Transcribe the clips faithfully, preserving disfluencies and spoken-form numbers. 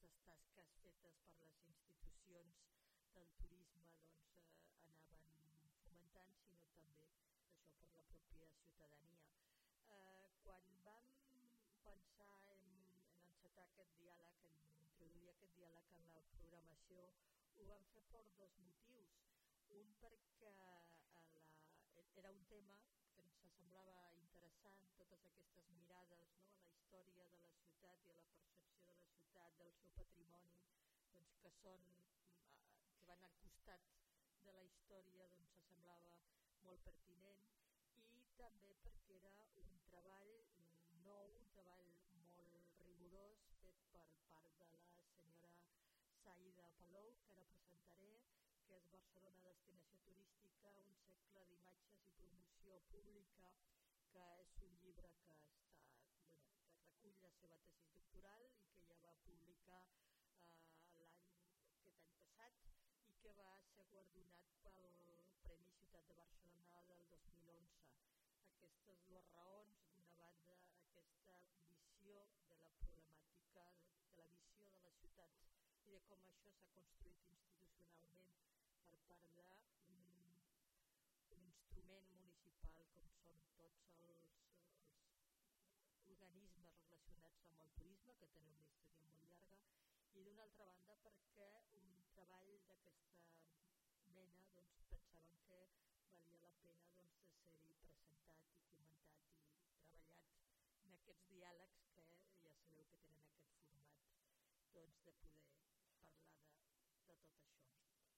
aquestes tasques fetes per les institucions del turisme doncs, eh, anaven fomentant, sinó també això per la pròpia ciutadania. Eh, quan vam pensar en, en encetar aquest diàleg, en introduir aquest diàleg en la programació, ho vam fer per dos motius. Un perquè la, era un tema que ens semblava interessant, totes aquestes mirades, no?, a la història de la ciutat i a la percepció de la ciutat, del seu patrimoni, doncs, que, són, que van al costat de la història, doncs, semblava molt pertinent, i també perquè era un treball nou, un treball molt rigorós fet per part de la senyora Saida Palou, que ara presentaré, que és Barcelona Destinació Turística, un segle d'imatges i promoció pública, que és un llibre que, està, bueno, que recull la seva tesi doctoral i que ja va publicar eh, l'any aquest any passat i que va ser guardonat pel Premi Ciutat de Barcelona del dos mil onze. Aquestes dues raons, d'una banda aquesta visió de la problemàtica, de la visió de la ciutat i de com això s'ha construït institucionalment per part d'un un instrument municipal com són tots els, els organismes relacionats amb el turisme, que tenen una història molt llarga, i d'una altra banda perquè un treball d'aquesta mena doncs, pensàvem que valia la pena doncs, de ser-hi presentat i comentat i treballat en aquests diàlegs que ja sabeu que tenen aquest format doncs, de poder parlar de, de tot això.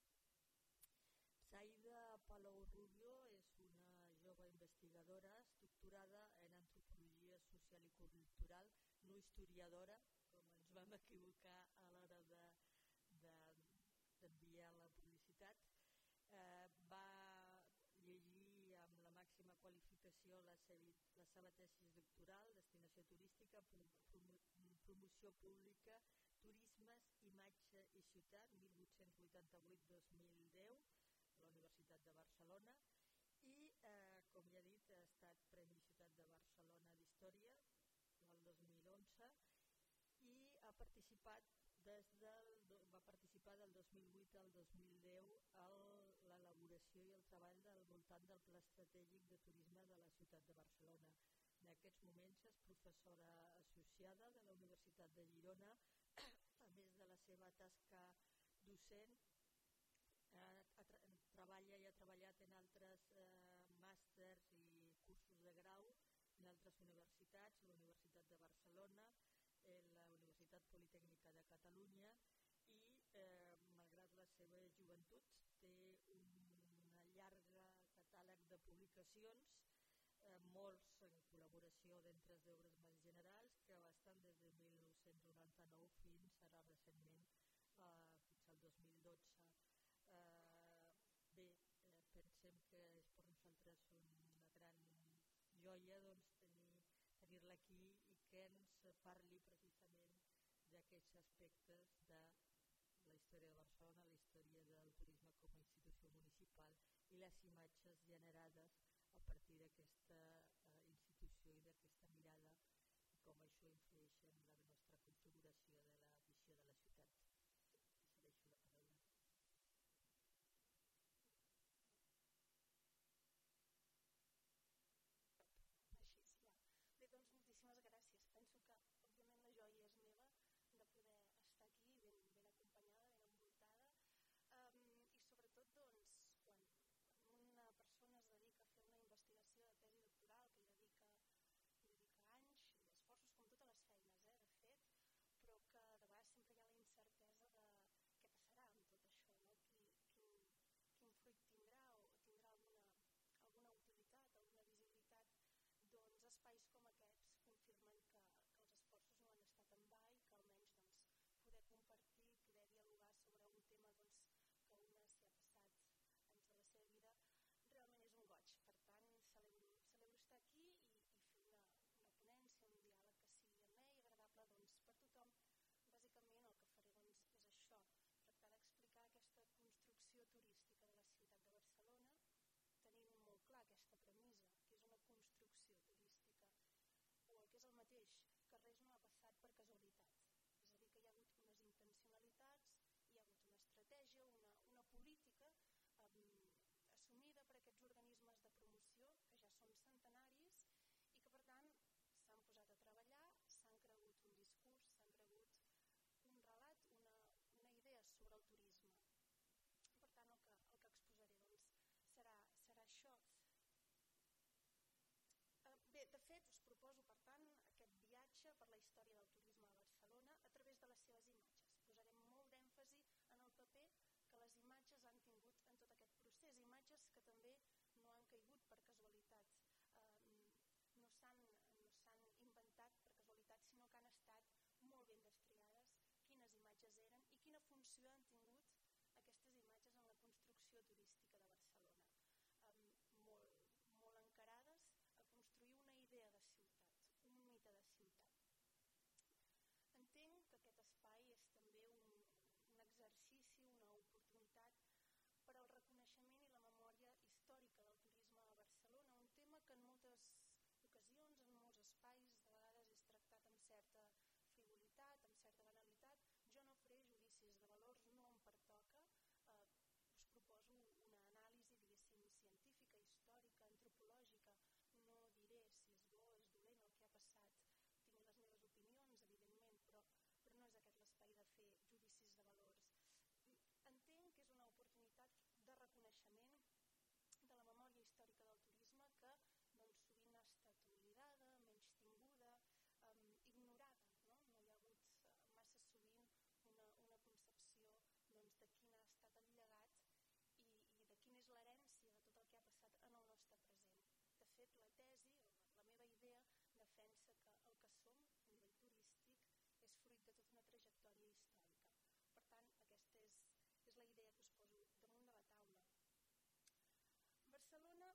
Saida Palou Rubio és una jove investigadora doctorada en antropologia social i cultural, no historiadora, com ens vam equivocar a l'hora de, de, d'enviar la publicitat. Eh, va llegir amb la màxima qualificació la seva, la seva tesi doctoral, destinació turística, promo, promoció pública, turismes, imatge i ciutat, mil vuit-cents vuitanta-vuit a dos mil deu, a la Universitat de Barcelona, i, eh, com ja he dit, ha estat Premi Ciutat de Barcelona d'Història el dos mil onze i ha participat des del, va participar del dos mil vuit al dos mil deu a l'elaboració i el treball del voltant del Pla Estratègic de Turisme de la Ciutat de Barcelona. En aquests moments és professora associada de la Universitat de Girona, a més de la seva tasca docent. Eh, treballa i ha treballat en altres eh, màsters i cursos de grau en altres universitats, la Universitat de Barcelona, eh, la Universitat Politècnica de Catalunya i, eh, malgrat la seva joventut, té un llarg catàleg de publicacions, eh, molts en col·laboració d'entres d'obres més generals, que estan des de mil nou-cents noranta-nou fins ara recentment, eh, fins al dos mil dotze. Eh, bé, eh, pensem que és per nosaltres una gran joia doncs, tenir, tenir-la aquí i que ens parli precisament d'aquests aspectes de la història de Barcelona, la història del turisme com a institució municipal i les imatges generades a partir d'aquesta eh, institució i d'aquesta mirada i com això influeix en la nostra configuració de la visió de la ciutat. Cedeixo la paraula. Bé, doncs moltíssimes gràcies. Penso que, òbviament, la joia és meva de poder estar aquí ben, ben acompanyada, ben envoltada. Um, I sobretot, doncs, quan, quan una persona es dedica a fer una investigació de tesi doctoral, que hi dedica, hi dedica anys i esforços, com totes les feines, eh, de fet, però que conèixer per la història del turisme a Barcelona a través de les seves imatges. Posarem molt d'èmfasi en el paper que les imatges han tingut en tot aquest procés, imatges que també no han caigut per casualitat, eh, no s'han no s'han inventat per casualitat, sinó que han estat molt ben destriades quines imatges eren i quina funció han tingut aquestes imatges en la construcció turística de Barcelona, eh, molt, molt encarades a construir una idea de ciutat, un mite de ciutat. Entenc que aquest espai és també un, un exercici, una oportunitat per al reconeixement i la memòria històrica del turisme a Barcelona, un tema que en moltes ocasions, en molts espais, de vegades és tractat amb certa frivolitat, amb certa banalitat. Jo no faré judicis de valors, no em pertoca. Eh, us proposo una anàlisi, diguéssim, científica, històrica, antropològica. No diré si és bo o és dolent el que ha passat. Tinc les meves opinions, evidentment, però, però no és aquest l'espai de fer judicis de valors. Entenc que és una oportunitat de reconeixement de la memòria històrica del turisme que doncs, sovint ha estat oblidada, menystinguda, eh, ignorada. No? no hi ha hagut eh, massa sovint una, una concepció doncs, de quin ha estat el llegat i, i de quina és l'herència de tot el que ha passat en el nostre present. De fet, la tesi, la meva idea, defensa que el que som a nivell turístic és fruit de tota una trajectòria històrica. Per tant, aquesta és, és la idea que us poso damunt de la taula. Barcelona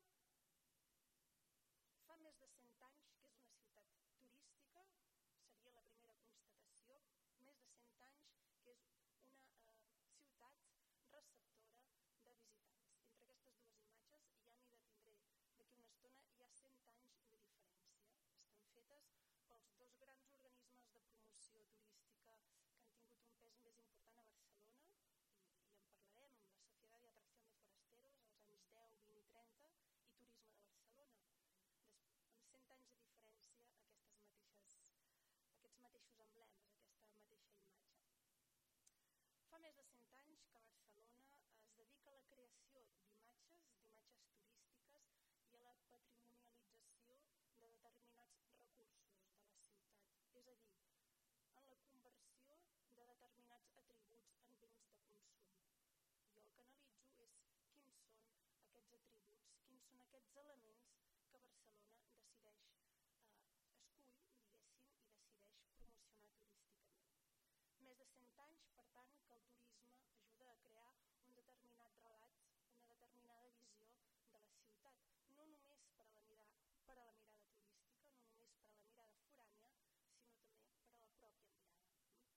fa més de cent anys que és una ciutat turística, seria la primera constatació, més de cent anys que és una eh, ciutat receptora de visitants. Entre aquestes dues imatges, ja m'hi detindré d'aquí una estona, hi ha cent anys de diferència. Estan fetes pels dos grans organismes de promoció turística que han tingut un pes més important a Barcelona, i, i en parlarem, la Societat de Atracción de Forasteros, als anys deu, vint i trenta, i Turisme de Barcelona. Des, amb cent anys de diferència, aquestes mateixes, aquests mateixos emblemes, aquesta mateixa imatge. Fa més de cent anys que Barcelona es dedica a la creació d'imatges, d'imatges turístiques i a la patrimonialització de determinats recursos de la ciutat, és a dir, en la conversió de determinats atributs en béns de consum. Jo el que analitzo és quins són aquests atributs, quins són aquests elements que Barcelona decideix, eh, escull, diguéssim, i decideix promocionar turísticament. Més de cent anys, per tant, que el turisme ajuda a crear un determinat relat, una determinada visió de la ciutat, no només per a la mirada, per a la mirada turística, no només per a la mirada forània, sinó també per a la pròpia mirada.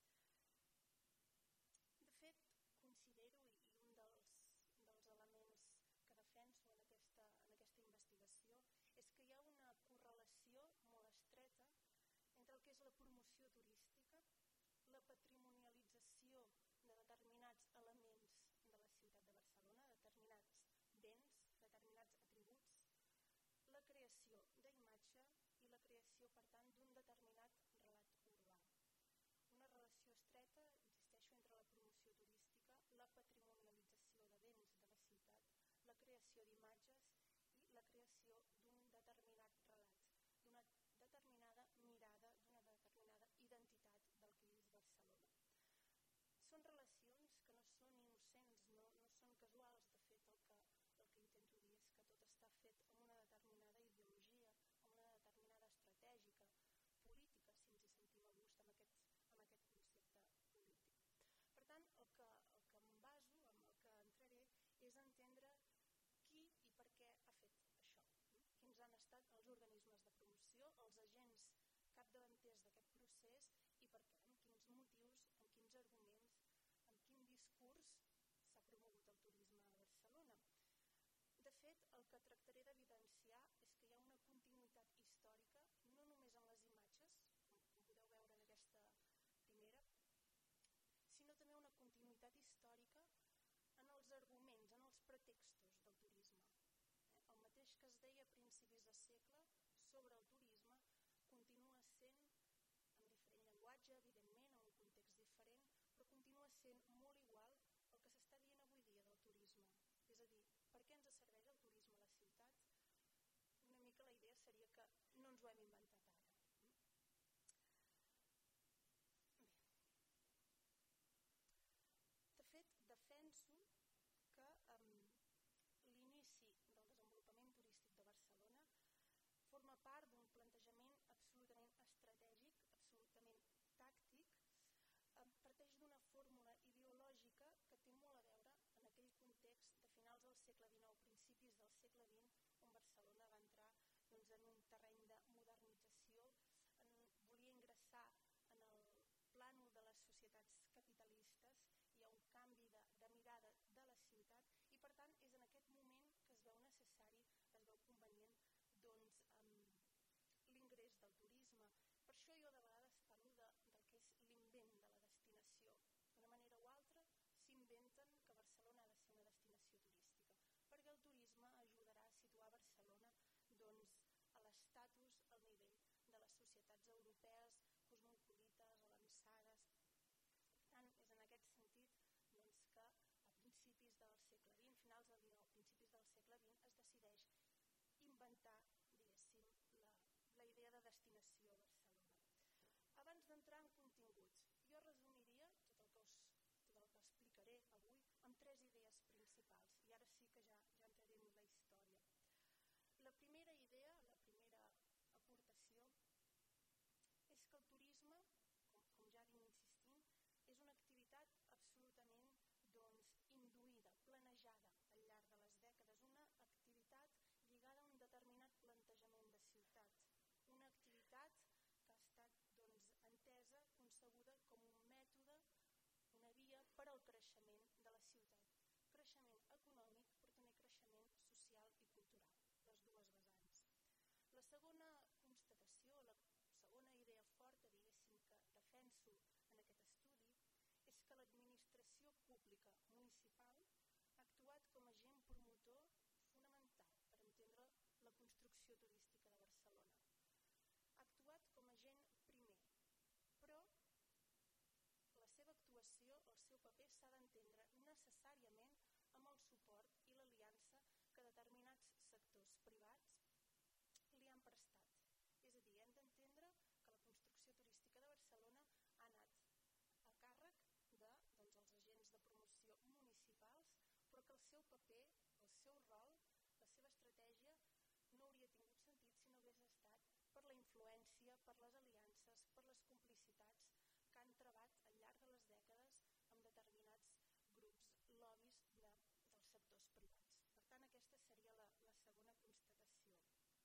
De fet, considero, i un dels, dels elements que defenso en aquesta, en aquesta investigació, és que hi ha una correlació molt estreta entre el que és la promoció turística, la patrimonialització de determinats elements de la ciutat de Barcelona, determinats béns, determinats atributs, la creació d'imatge i la creació, per tant, d'un determinat relat urbà. Una relació estreta, insisteixo, entre la promoció turística, la patrimonialització de béns de la ciutat, la creació d'imatges i la creació d'un determinat relat, d'una determinada mirada, d'una determinada identitat del que és Barcelona. Són relacions que no són innocents, no, no són casuals. De fet, el que, el que intento dir és que tot està fet amb una determinada ideologia, amb una determinada estratègica, política, si ens hi sentim a gust amb aquest, amb aquest concepte polític. Per tant, el que, el que em baso, amb el que entraré, és entendre qui i per què ha fet això. Quins han estat els organismes de promoció, els agents capdavanters d'aquest procés i per què, amb quins motius, amb quins arguments, amb quin discurs s'ha promogut el turisme a Barcelona. De fet, el que tractaré d'evidenciar és que hi ha una continuïtat històrica, no només en les imatges, com podeu veure en aquesta primera, sinó també una continuïtat històrica en els arguments, en els pretextos del turisme. El mateix que es deia a principis de segle sobre el turisme continua sent, amb diferent llenguatge, evidentment, en un context diferent, però continua sent molt igual el que s'està dient avui dia del turisme. És a dir, per què ens serveix el turisme a la ciutat? Una mica la idea seria que no ens ho hem inventat ara. forma part d'un plantejament absolutament estratègic, absolutament tàctic, eh, parteix d'una fórmula ideològica que té molt a veure en aquell context de finals del segle dinou, principis del segle vint, on Barcelona va entrar doncs, en un terreny de modernització, en, volia ingressar en el plànol de les societats capitalistes, hi ha un canvi de, de mirada de la ciutat i per tant és en aquest moment que es veu necessari, es veu convenient doncs, amb l'ingrés del turisme. Per això jo de vegades parlo de, del que és l'invent de la destinació. D'una manera o altra s'inventen que Barcelona ha de ser una destinació turística, perquè el turisme ajudarà a situar Barcelona doncs, a l'estatus, al nivell de les societats europees, cosmopolites, avançades. Per tant, és en aquest sentit doncs, que a principis del segle vint, finals del dinou, principis del segle vint, es decideix inventar, diguéssim, la, la idea de destinació a Barcelona. Abans d'entrar en continguts, jo resumiria tot el que us, tot el que explicaré avui amb tres idees principals, i ara sí que ja, ja entraré en la història. La primera idea, la primera aportació, és que el turisme, com, com ja vinc insistint, és una activitat absolutament doncs, induïda, planejada al llarg de les dècades, una activitat lligada a un determinat plantejament de ciutat, una activitat que ha estat doncs, entesa, concebuda com un mètode, una via per al creixement de la ciutat. Creixement econòmic, però també creixement social i cultural, les dues vessants. La segona constatació, la segona idea forta, diguéssim, que defenso en aquest estudi, és que l'administració pública municipal ha actuat com a agent promotor fonamental per entendre la construcció turística de Barcelona. Ha actuat com a agent primer, però la seva actuació, el seu paper, s'ha d'entendre necessàriament amb el suport i l'aliança que determinats sectors privats li han prestat. És a dir, hem d'entendre que la construcció turística de Barcelona ha anat a càrrec de, doncs, els agents de promoció municipals, però que el seu paper, el seu rol, la seva estratègia no hauria tingut sentit si no hagués estat per la influència, per les aliances, per les complicitats que han trebat al llarg de les dècades amb determinats grups lobbies de, dels sectors privats. Per tant, aquesta seria la, la segona constatació.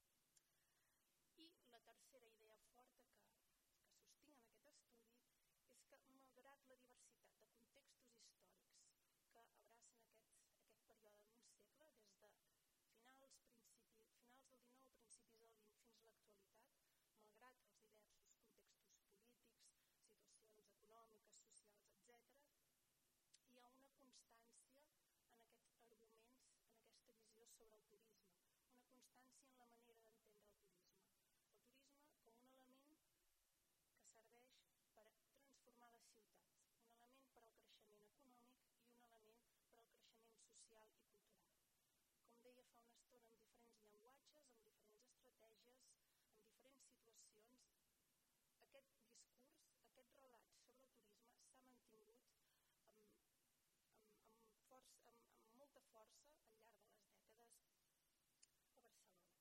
I la tercera idea forta que, que sostinc en aquest estudi és que, malgrat la diversitat de contextos històrics que abracen aquest, aquest període d'un segle, des de finals, principi, finals del dinou, principis del vint fins a l'actualitat, malgrat els diversos contextos polítics, situacions econòmiques, socials, etcètera, hi ha una constància en aquests arguments, en aquesta visió sobre el turisme, una constància en la manera d'entendre el turisme. El turisme com un element que serveix per transformar la ciutat, un element per al creixement econòmic i un element per al creixement social i cultural. Com deia fa una estona, amb diferents llenguatges, amb diferents estratègies, en diferents situacions, aquest discurs, aquest relat sobre el turisme s'ha mantingut amb, amb, amb, força, amb, amb molta força al llarg de les dècades a Barcelona.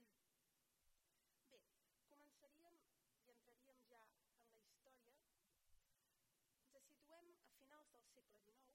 Bé, començaríem i entraríem ja en la història. Ens situem a finals del segle dinou,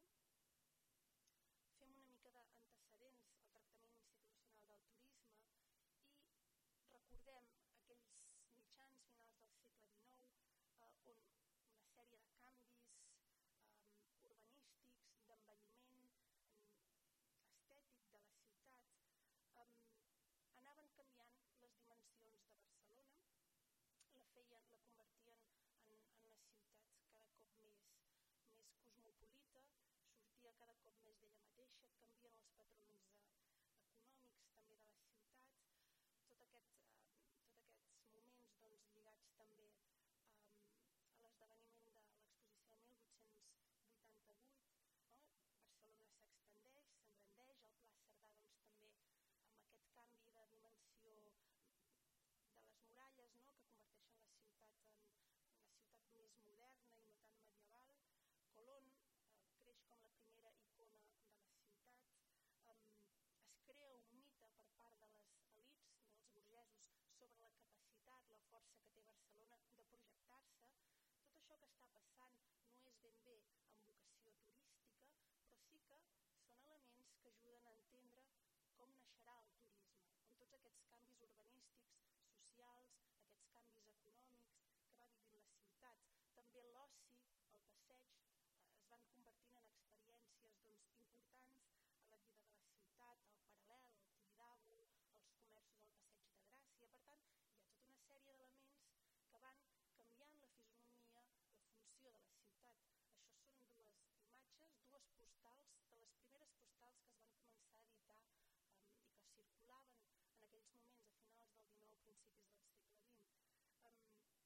fem una mica d'antecedents al tractament institucional del turisme i recordem aquells mitjans finals del segle dinou eh, on una sèrie de canvis eh, urbanístics, d'envelliment eh, estètic de la ciutat eh, anaven canviant les dimensions de Barcelona, la feien, la convertien en, en una ciutat cada cop més, més cosmopolita, sortia cada cop més d'ella mateixa, canvien els patrons eh, econòmics també de la ciutat, tot, aquest, eh, tot aquests moments doncs, lligats també eh, a l'esdeveniment de l'exposició de mil vuit-cents vuitanta-vuit, no? Barcelona s'expandeix, s'engrandeix, el Pla Cerdà doncs, també amb aquest canvi de dimensió de les muralles, no? Que converteixen la ciutat en una ciutat més moderna i no tan medieval. Colón eh, creix com la primera icona de la ciutat, eh, el que està passant no és ben bé amb vocació turística, però sí que són elements que ajuden a entendre com naixerà el turisme, amb tots aquests canvis urbanístics, socials, aquests canvis econòmics que va vivint la ciutat. També l'oci, el passeig, eh, es van convertint en experiències doncs, importants a la vida de la ciutat, el Paral·lel, el Tibidabo, els comerços al Passeig de Gràcia. Per tant, hi ha tota una sèrie d'elements que van canviant la fisonomia, la funció de la ciutat. Això són dues imatges, dues postals, de les primeres postals que es van començar a editar um, i que circulaven en aquells moments a finals del dinou, principis del segle vint. Um,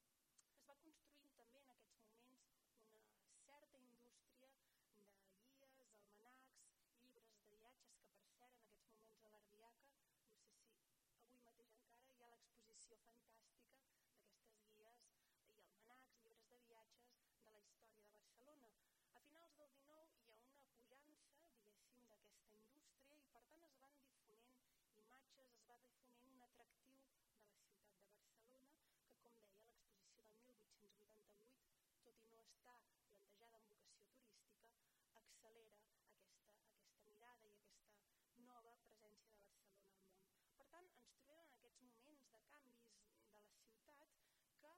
es va construint també en aquests moments una certa indústria de guies, almanacs, llibres de viatges, que per cert en aquests moments a l'Ardiaca, no sé si avui mateix encara hi ha l'exposició fantàstica d'aquestes guies i almanacs, llibres de viatges de la història de Barcelona. A finals del dinou hi ha una pujança, diguéssim, d'aquesta indústria i per tant es van difonent imatges, es va difonent un atractiu de la ciutat de Barcelona que, com deia, l'exposició del mil vuit-cents vuitanta-vuit, tot i no estar plantejada en vocació turística, accelera aquesta, aquesta mirada i aquesta nova presència de Barcelona al món. Per tant, ens trobem en aquests moments de canvis de la ciutat que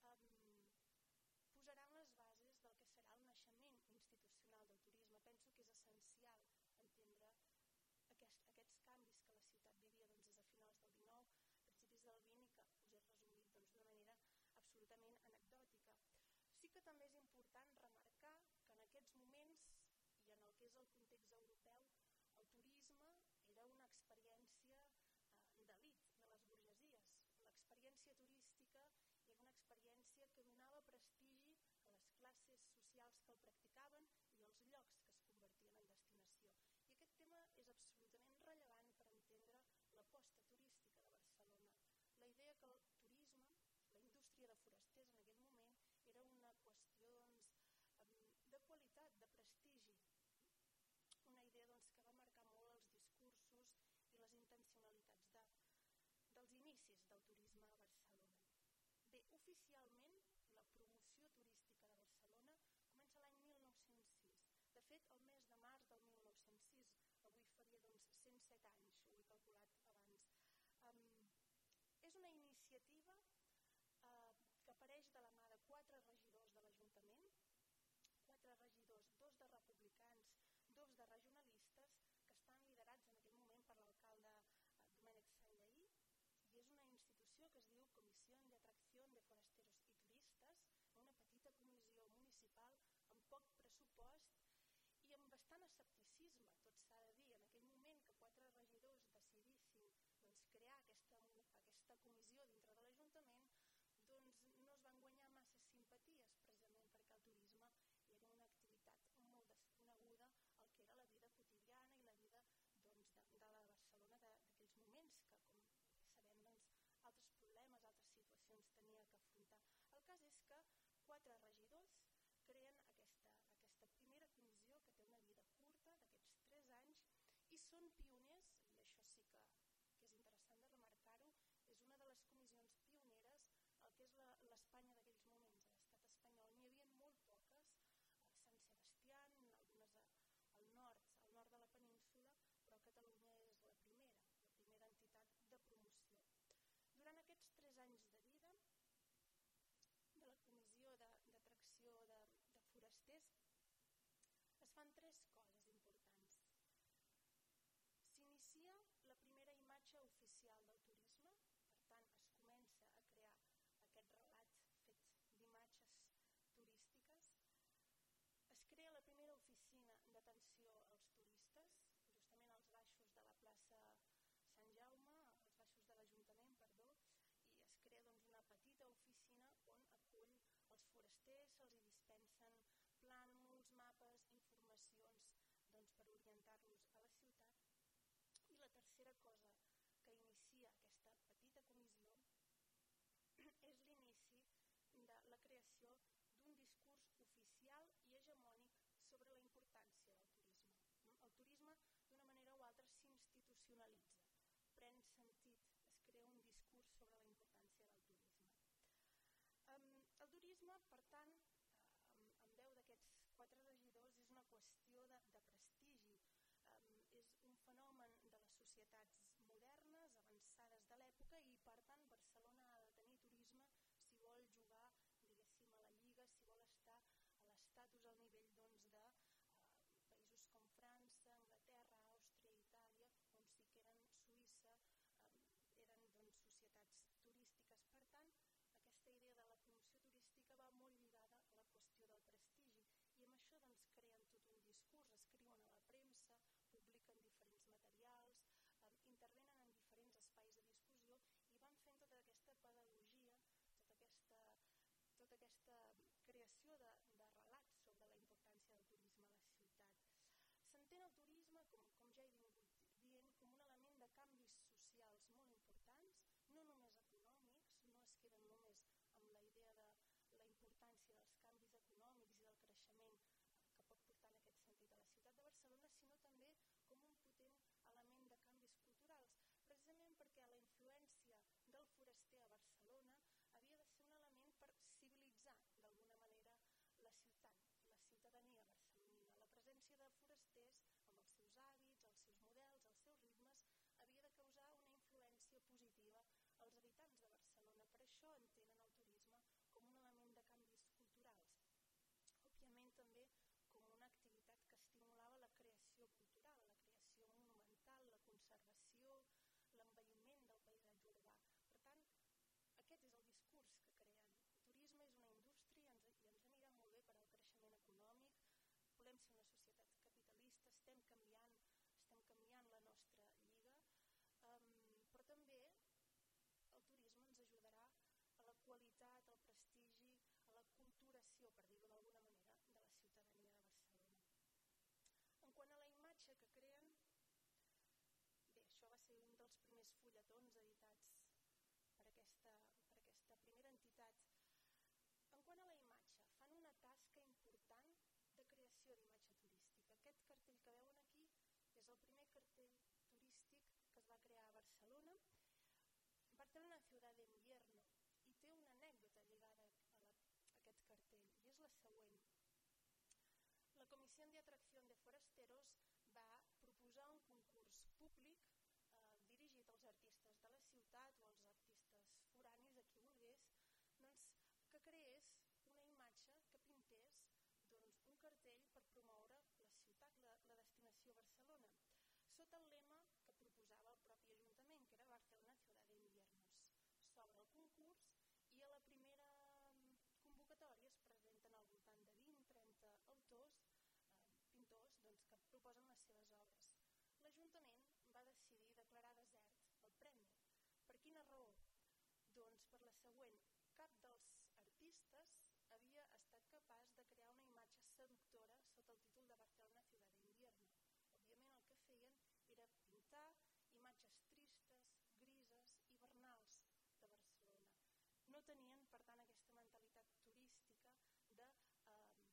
um, posaran les bases del que serà el naixement institucional del turisme. Penso que és essencial entendre aquest, aquests canvis que la ciutat vivia doncs, des de finals del dinou, principis del vint i que us he resumit doncs, d'una manera absolutament anecdòtica. Sí que també és important remarcar que en aquests moments i en el que és el context europeu, el turisme era una experiència eh, d'elit, de les burgesies. L'experiència turística era una experiència que donava prestigi a les classes socials que el practicaven i als llocs que es convertien en destinació. I aquest tema és absolutament rellevant per entendre l'aposta turística de Barcelona. La idea que el turisme, la indústria de forasters en aquell moment, era una qüestió doncs, de qualitat, de prestigi. Una idea doncs, que va marcar molt els discursos i les intencionalitats de, dels inicis del turisme a Barcelona. Bé, oficialment la promoció turística de Barcelona comença l'any mil nou-cents sis. De fet, el mes de març del mil nou-cents sis, avui faria doncs, cent set anys, ho he calculat abans. Um, és una iniciativa uh, que apareix de la mà de quatre regidors de l'Ajuntament, quatre regidors, dos de republicans, dos de regionalistes, que estan liderats en aquell moment per l'alcalde uh, Domènec Sanllaí, i és una institució que es diu Comissió de Atracció de Forasteros i Turistes, una petita comissió municipal amb poc pressupost i amb bastant escepticisme, tot s'ha de dir. En aquell moment que quatre regidors decidissin doncs, crear aquesta, aquesta comissió dintre de l'Ajuntament, doncs no es van guanyar massa simpaties, precisament perquè el turisme era una activitat molt desconeguda al que era la vida quotidiana i la vida doncs, de, de la Barcelona d'aquells moments, que com sabem doncs, altres problemes, altres situacions tenia que afrontar. El cas és que quatre regidors creen aquesta, aquesta primera comissió que té una vida curta d'aquests tres anys i són pioners, i això sí que, que és interessant de remarcar-ho, és una de les comissions pioneres el que és l'Espanya d'aquells moments, a l'estat espanyol. N'hi havia molt poques, a Sant Sebastián, algunes a, al nord, al nord de la península, però Catalunya és la primera, la primera entitat de promoció. Durant aquests tres anys de vida de la Comissió d'Atracció de, de, de Forasters es fan tres coses importants. S'inicia la primera imatge oficial del turisme, per tant es comença a crear aquest relat fet d'imatges turístiques. Es crea la primera oficina d'atenció als turistes, justament als baixos de la plaça Sant Jaume, als baixos de l'Ajuntament, perdó, i es crea doncs, una petita oficina on acull els forasters, se'ls hi dispensen plànols, mapes, informacions doncs, per orientar-los a la ciutat. I la tercera cosa que inicia aquesta petita comissió és l'inici de la creació d'un discurs oficial i hegemònic sobre la importància del turisme. El turisme, d'una manera o altra, s'institucionalitza, pren sentit, es crea un discurs sobre la importància del turisme. Um, el turisme, per tant, quatre regidors és una qüestió de, de prestigi. Um, és un fenomen de les societats modernes, avançades de l'època, i per tant Barcelona ha de tenir turisme si vol jugar, diguéssim, a la Lliga, si vol estar a l'estatus al nivell doncs, de uh, països com França, Anglaterra, Àustria, Itàlia, on sí que eren Suïssa, um, eren doncs, societats turístiques. Per tant, aquesta idea de la promoció turística va molt lligada a la qüestió del prestigi, i amb això doncs, creen tot un discurs, escriuen a la premsa, publiquen diferents materials, eh, intervenen en diferents espais de discussió i van fent tota aquesta pedagogia, tota aquesta, tota aquesta creació de, de relats sobre la importància del turisme a la ciutat. S'entén el turisme, com, com ja he vingut dient, com un element de canvis socials molt importants, no només econòmics, no es queden només amb la idea de la importància dels canvis econòmics i del creixement que pot portar en aquest sentit a la ciutat de Barcelona, sinó també com un potent element de canvis culturals, precisament perquè la influència del foraster a Barcelona havia de ser un element per civilitzar d'alguna manera la ciutat, la ciutadania barcelonina. La presència de forasters, amb els seus hàbits, els seus models, els seus ritmes, havia de causar una influència positiva als habitants de Barcelona. Per això entenen el turisme com un element de canvis culturals. Òbviament també com una activitat que estimulava la creació cultural, la creació monumental, la conservació, l'envelliment del paisatge urbà. Per tant, aquest és el discurs que creen. El turisme és una indústria i ens, i ens anirà molt bé per al creixement econòmic. Volem ser una societat capitalista, estem canviant, estem canviant la nostra lliga, um, però també el turisme ens ajudarà a la qualitat, al prestigi, a la culturació, per dir-ho d'alguna manera, de la ciutadania de Barcelona. En quant a la imatge que creen, bé, això va ser un dels primers fulletons editats per aquesta, per aquesta primera entitat. En quant a la imatge, fan una tasca important de creació d'imatge turística. Aquest cartell que veuen aquí és el primer cartell turístic que es va crear a Barcelona. Barcelona, ciutat d'invierno, i té una anècdota lligada a, la, a aquest cartell, i és la següent. La Comissió de Atracció de Forasteros va proposar un concurs públic eh, dirigit als artistes de la ciutat o als artistes foranis, a qui volgués, doncs, que creés una imatge que pintés doncs, un cartell per promoure la ciutat, la, la destinació Barcelona, sota el lema que proposava el propi Ajuntament, que era Barcelona, ciutat d'inviernos. S'obre el concurs i a la primera convocatòria es presenten al voltant de vint a trenta autors, eh, pintors, doncs, que proposen les seves obres. L'Ajuntament va decidir declarar desert el premi. Per quina raó? Doncs per la següent. Cap dels artistes havia estat capaç de crear una imatge seductora sota el títol de Barcelona, ciutat d'invierno. Òbviament el que feien era pintar imatges tristes, grises, hivernals de Barcelona. No tenien, per tant, aquesta mentalitat turística de, eh,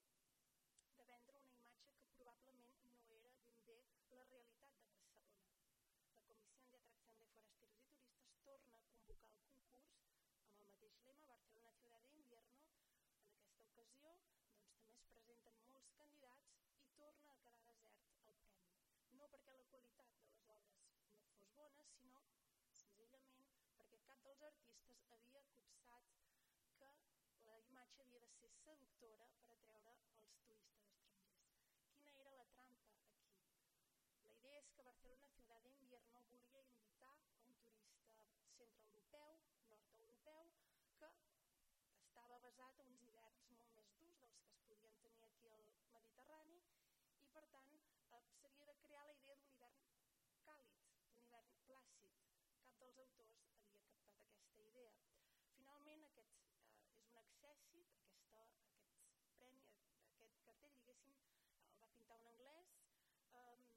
de vendre una imatge que probablement no era ben bé la realitat de Barcelona. La Comissió de Atracció de Forasteros i Turistes torna a convocar el concurs amb el mateix lema, Barcelona, ciutat d'invierno. En aquesta ocasió doncs, també es presenten molts candidats i torna a quedar desert el premi. No perquè la qualitat de les obres no fos bona, sinó senzillament perquè cap dels artistes havia copsat que la imatge havia de ser seductora per atreure els turistes estrangers. Quina era la trampa aquí? La idea és que Barcelona, ciutat d'invierno, volia invitar a un turista centreeuropeu, nord-europeu, que estava basat en uns hiverns molt més durs dels que es podien tenir aquí al Mediterrani, i per tant eh, s'havia de crear la idea d'un hivern càlid, d'un hivern plàcid. Cap dels autors havia captat aquesta idea. Finalment aquest eh, és un accèssit, aquesta, aquest premi, aquest cartell, diguéssim, el va pintar un anglès, eh,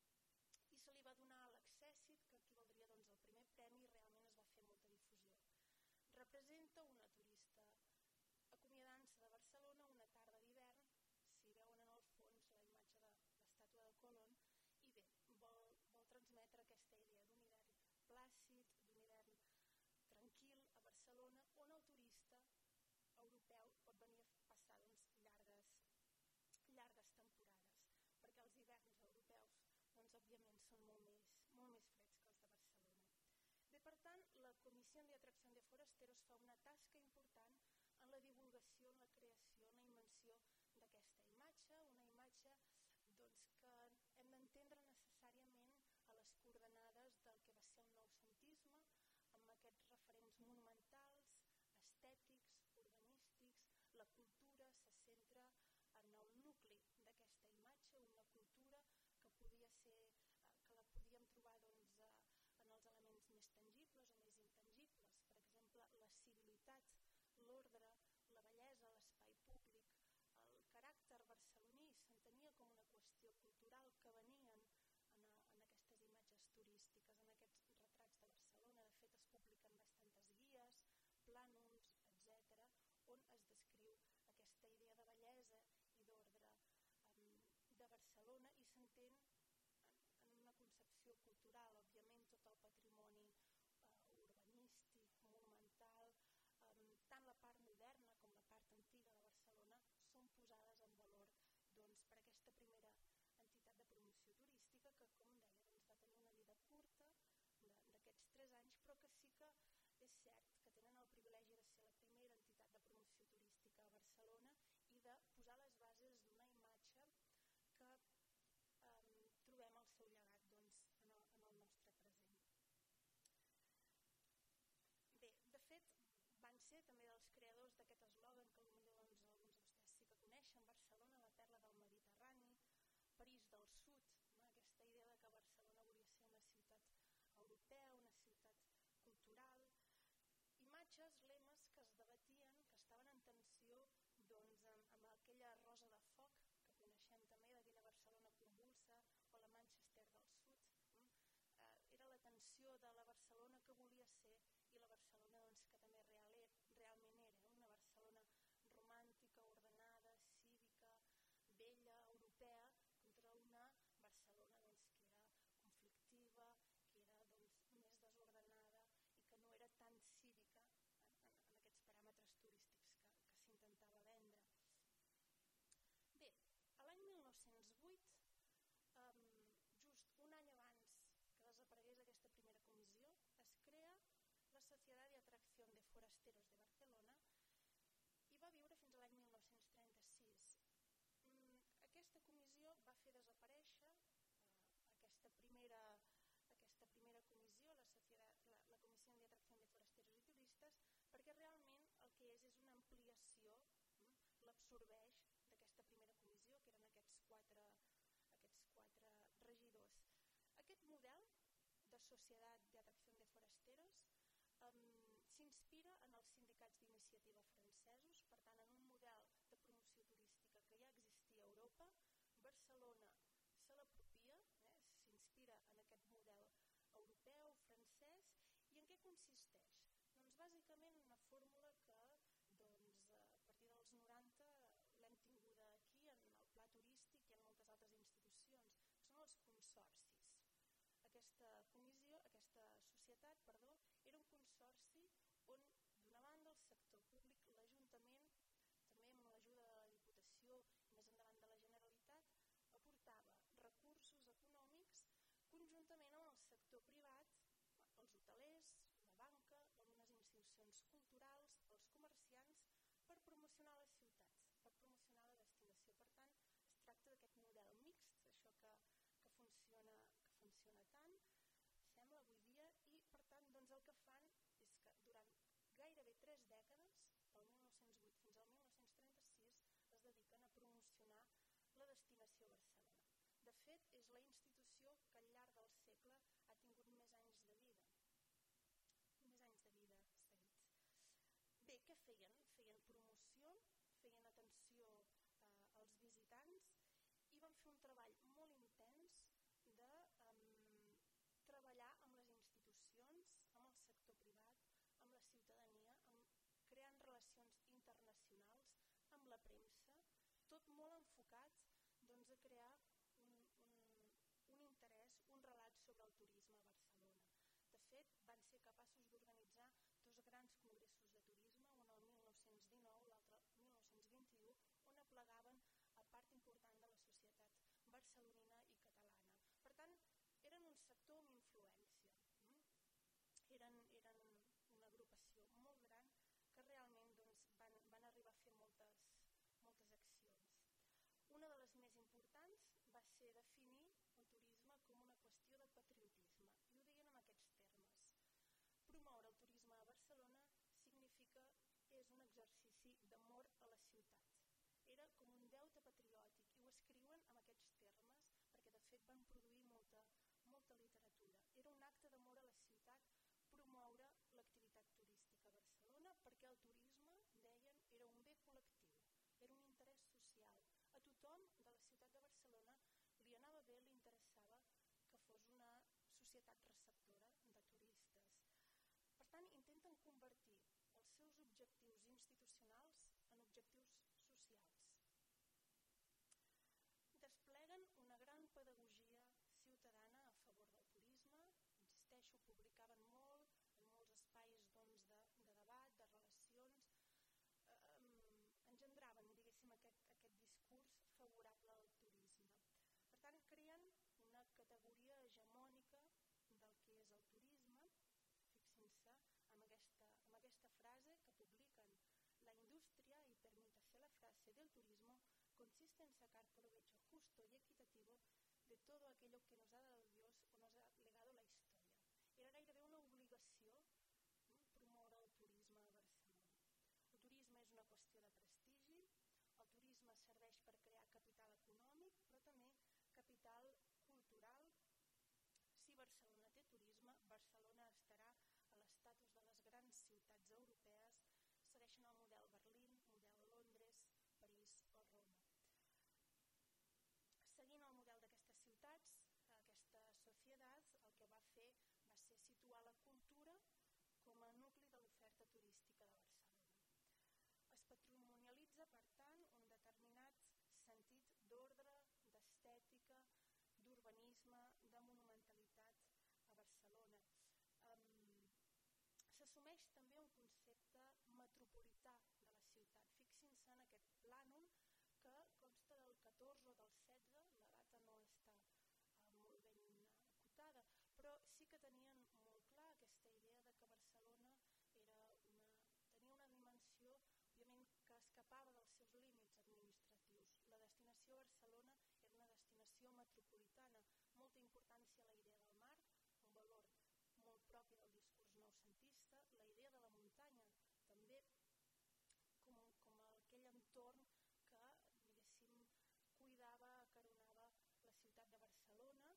i se li va donar l'accèssit, que equivaldria doncs, al primer premi, i realment es va fer molta difusió. Representa una turista acomiadant-se de Barcelona una tarda d'hivern, si veuen en el fons la imatge de l'estàtua de Colón, i bé, vol, vol transmetre aquesta idea d'un hivern plàcid, d'un hivern tranquil a Barcelona, on el turista europeu pot venir a passar doncs, llargues, llargues òbviament són molt més, molt més freds que els de Barcelona. Bé, per tant, la Comissió de Atracción de Forasteros fa una tasca important en la divulgació, en la creació, en la invenció d'aquesta imatge, una imatge doncs, que hem d'entendre necessàriament a les coordenades del que va ser el noucentisme, amb aquests referents monumentals, estètics, urbanístics. La cultura se centra en el nucli d'aquesta imatge, una cultura que podia ser, que la podíem trobar doncs, en els elements més tangibles o més intangibles. Per exemple, la civilitat, l'ordre, la bellesa, l'espai públic, el caràcter barceloní s'entenia com una qüestió cultural que venien en, a, en aquestes imatges turístiques, en aquests retrats de Barcelona. De fet, es publiquen bastantes guies, plànols, etcètera, on es descriu aquesta idea de bellesa i d'ordre um, de Barcelona i s'entén en, en una concepció cultural. Òbviament, tot el patrimoni uh, urbanístic, monumental, um, tant la part moderna com la part antiga de Barcelona són posades en valor doncs, per aquesta primera entitat de promoció turística que, com deia, doncs, va tenir una vida curta d'aquests tres anys, però que sí que és cert que tenen el privilegi de ser la primera entitat de promoció turística a Barcelona i de posar les bases d'una imatge que um, trobem el seu llegat doncs, en, el, en el nostre present. Bé, de fet, van ser també dels creadors d'aquest eslògan que potser doncs, alguns de vostès sí que coneixen, Barcelona, la perla del Mediterrani, París del Sud, no? Aquesta idea de que Barcelona volia ser una ciutat europea, una ciutat cultural, imatges, lemes que es debatien, que estaven en tensió doncs, amb, amb aquella rosa de foc que coneixem també, d'aquella Barcelona convulsa, o la Manchester del Sud. Mm? Eh, era la tensió de la Barcelona que volia ser i la Barcelona doncs, que també real, realment era, eh? Una Barcelona romàntica, ordenada, cívica, bella, europea, contra una Barcelona doncs, que era conflictiva, que era doncs, més desordenada i que no era tan cívica en, en, en aquests paràmetres turístics que, que s'intentava vendre. Bé, l'any mil nou-cents vuit, um, just un any abans que desaparegués aquesta primera comissió, es crea la Societat de Atracción de Forasteros de Barcelona i va viure fins a l'any mil nou-cents trenta-sis. Mm, aquesta comissió va fer desaparèixer eh, aquesta primera aquesta primera comissió, la, Societat, la, la Comissió de Atracción de Forasteros i Turistes, perquè realment el que és és una ampliació, hm, l'absorbeix d'aquesta primera comissió, que eren aquests quatre, aquests quatre regidors. Aquest model de Societat de Atracción de Forasteros um, s'inspira en els sindicats d'iniciativa francesos, per tant, en un model de promoció turística que ja existia a Europa. Barcelona se l'apropia, eh, s'inspira en aquest model europeu, francès, i en què consisteix? Doncs bàsicament una fórmula que doncs, a partir dels noranta l'hem tinguda aquí en el pla turístic i en moltes altres institucions, que són els consorcis. Aquesta comissió, aquesta societat, perdó, era un consorci on, d'una banda, el sector públic, l'Ajuntament, també amb l'ajuda de la Diputació i més endavant de la Generalitat, aportava recursos econòmics conjuntament amb el sector privat, els hotelers, la banca, algunes institucions culturals, els comerciants, per promocionar les ciutats, per promocionar la destinació. Per tant, es tracta d'aquest model mixt, això que, que, funciona, que funciona tant, sembla avui dia, i per tant doncs, el que fan és que durant gairebé tres dècades, del mil nou-cents vuit fins al mil nou-cents trenta-sis, es dediquen a promocionar la destinació a Barcelona. De fet, és la institució que al llarg del segle ha tingut més anys de vida. Més anys de vida seguits. Bé, què feien? Feien promoció, feien atenció eh, als visitants i van fer un treball molt intens de um, treballar amb les institucions, amb el sector privat, amb la ciutadania, amb, creant relacions internacionals, amb la premsa, tot molt enfocat doncs, a crear un, un, un interès, un relat sobre el turisme a Barcelona. De fet, van ser capaços d'organitzar dos grans congressos de turisme, un el mil nou-cents dinou, l'altre el mil nou-cents vint-i-u, on aplegaven a part important de la societat barcelonina i catalana. Per tant, van produir molta, molta literatura. Era un acte d'amor a la ciutat promoure l'activitat turística a Barcelona perquè el turisme, deien, era un bé col·lectiu, era un interès social. A tothom de la ciutat de Barcelona li anava bé, li interessava que fos una societat receptora de turistes. Per tant, intenten convertir els seus objectius institucionals en objectius socials. Despleguen una gran pedagogia ciutadana a favor del turisme, insisteixo, publicaven molt, en molts espais doncs, de, de debat, de relacions, eh, engendraven, diguéssim, aquest, aquest discurs favorable al turisme. Per tant, creen una categoria hegemònica del que és el turisme, fixin-se en aquesta, en aquesta frase que publiquen: la industria, y permítase la frase, del turismo consiste en sacar provecho justo y equitativo de todo aquello que nos ha dado Dios o nos ha legado la historia. Era gairebé una obligació, no?, promoure el turisme a Barcelona. El turisme és una qüestió de prestigi, el turisme serveix per crear capital econòmic, però també capital cultural. Si Barcelona té turisme, Barcelona estarà a l'estatus de les grans ciutats europees, segueixen el model Berlín, model Londres, París o Roma. Seguint el model d'aquestes ciutats, aquesta societat el que va fer va ser situar la cultura com a nucli de l'oferta turística de Barcelona. Es patrimonialitza, per tant, un determinat sentit d'ordre, d'estètica, d'urbanisme, de monumentalitat a Barcelona. Um, S'assumeix també un concepte metropolità de la ciutat. Fixin-se en aquest plànol que consta del catorze o del setze, la data no està uh, molt ben acotada, però sí que tenien molt clar aquesta idea de que Barcelona era una, tenia una dimensió, òbviament, que escapava dels seus límits administratius. La destinació a Barcelona era una destinació metropolitana, molta importància a la idea del mar, un valor molt propi del discurs noucentista, la idea de la muntanya, també com, com aquell entorn que, diguéssim, cuidava, acaronava la ciutat de Barcelona,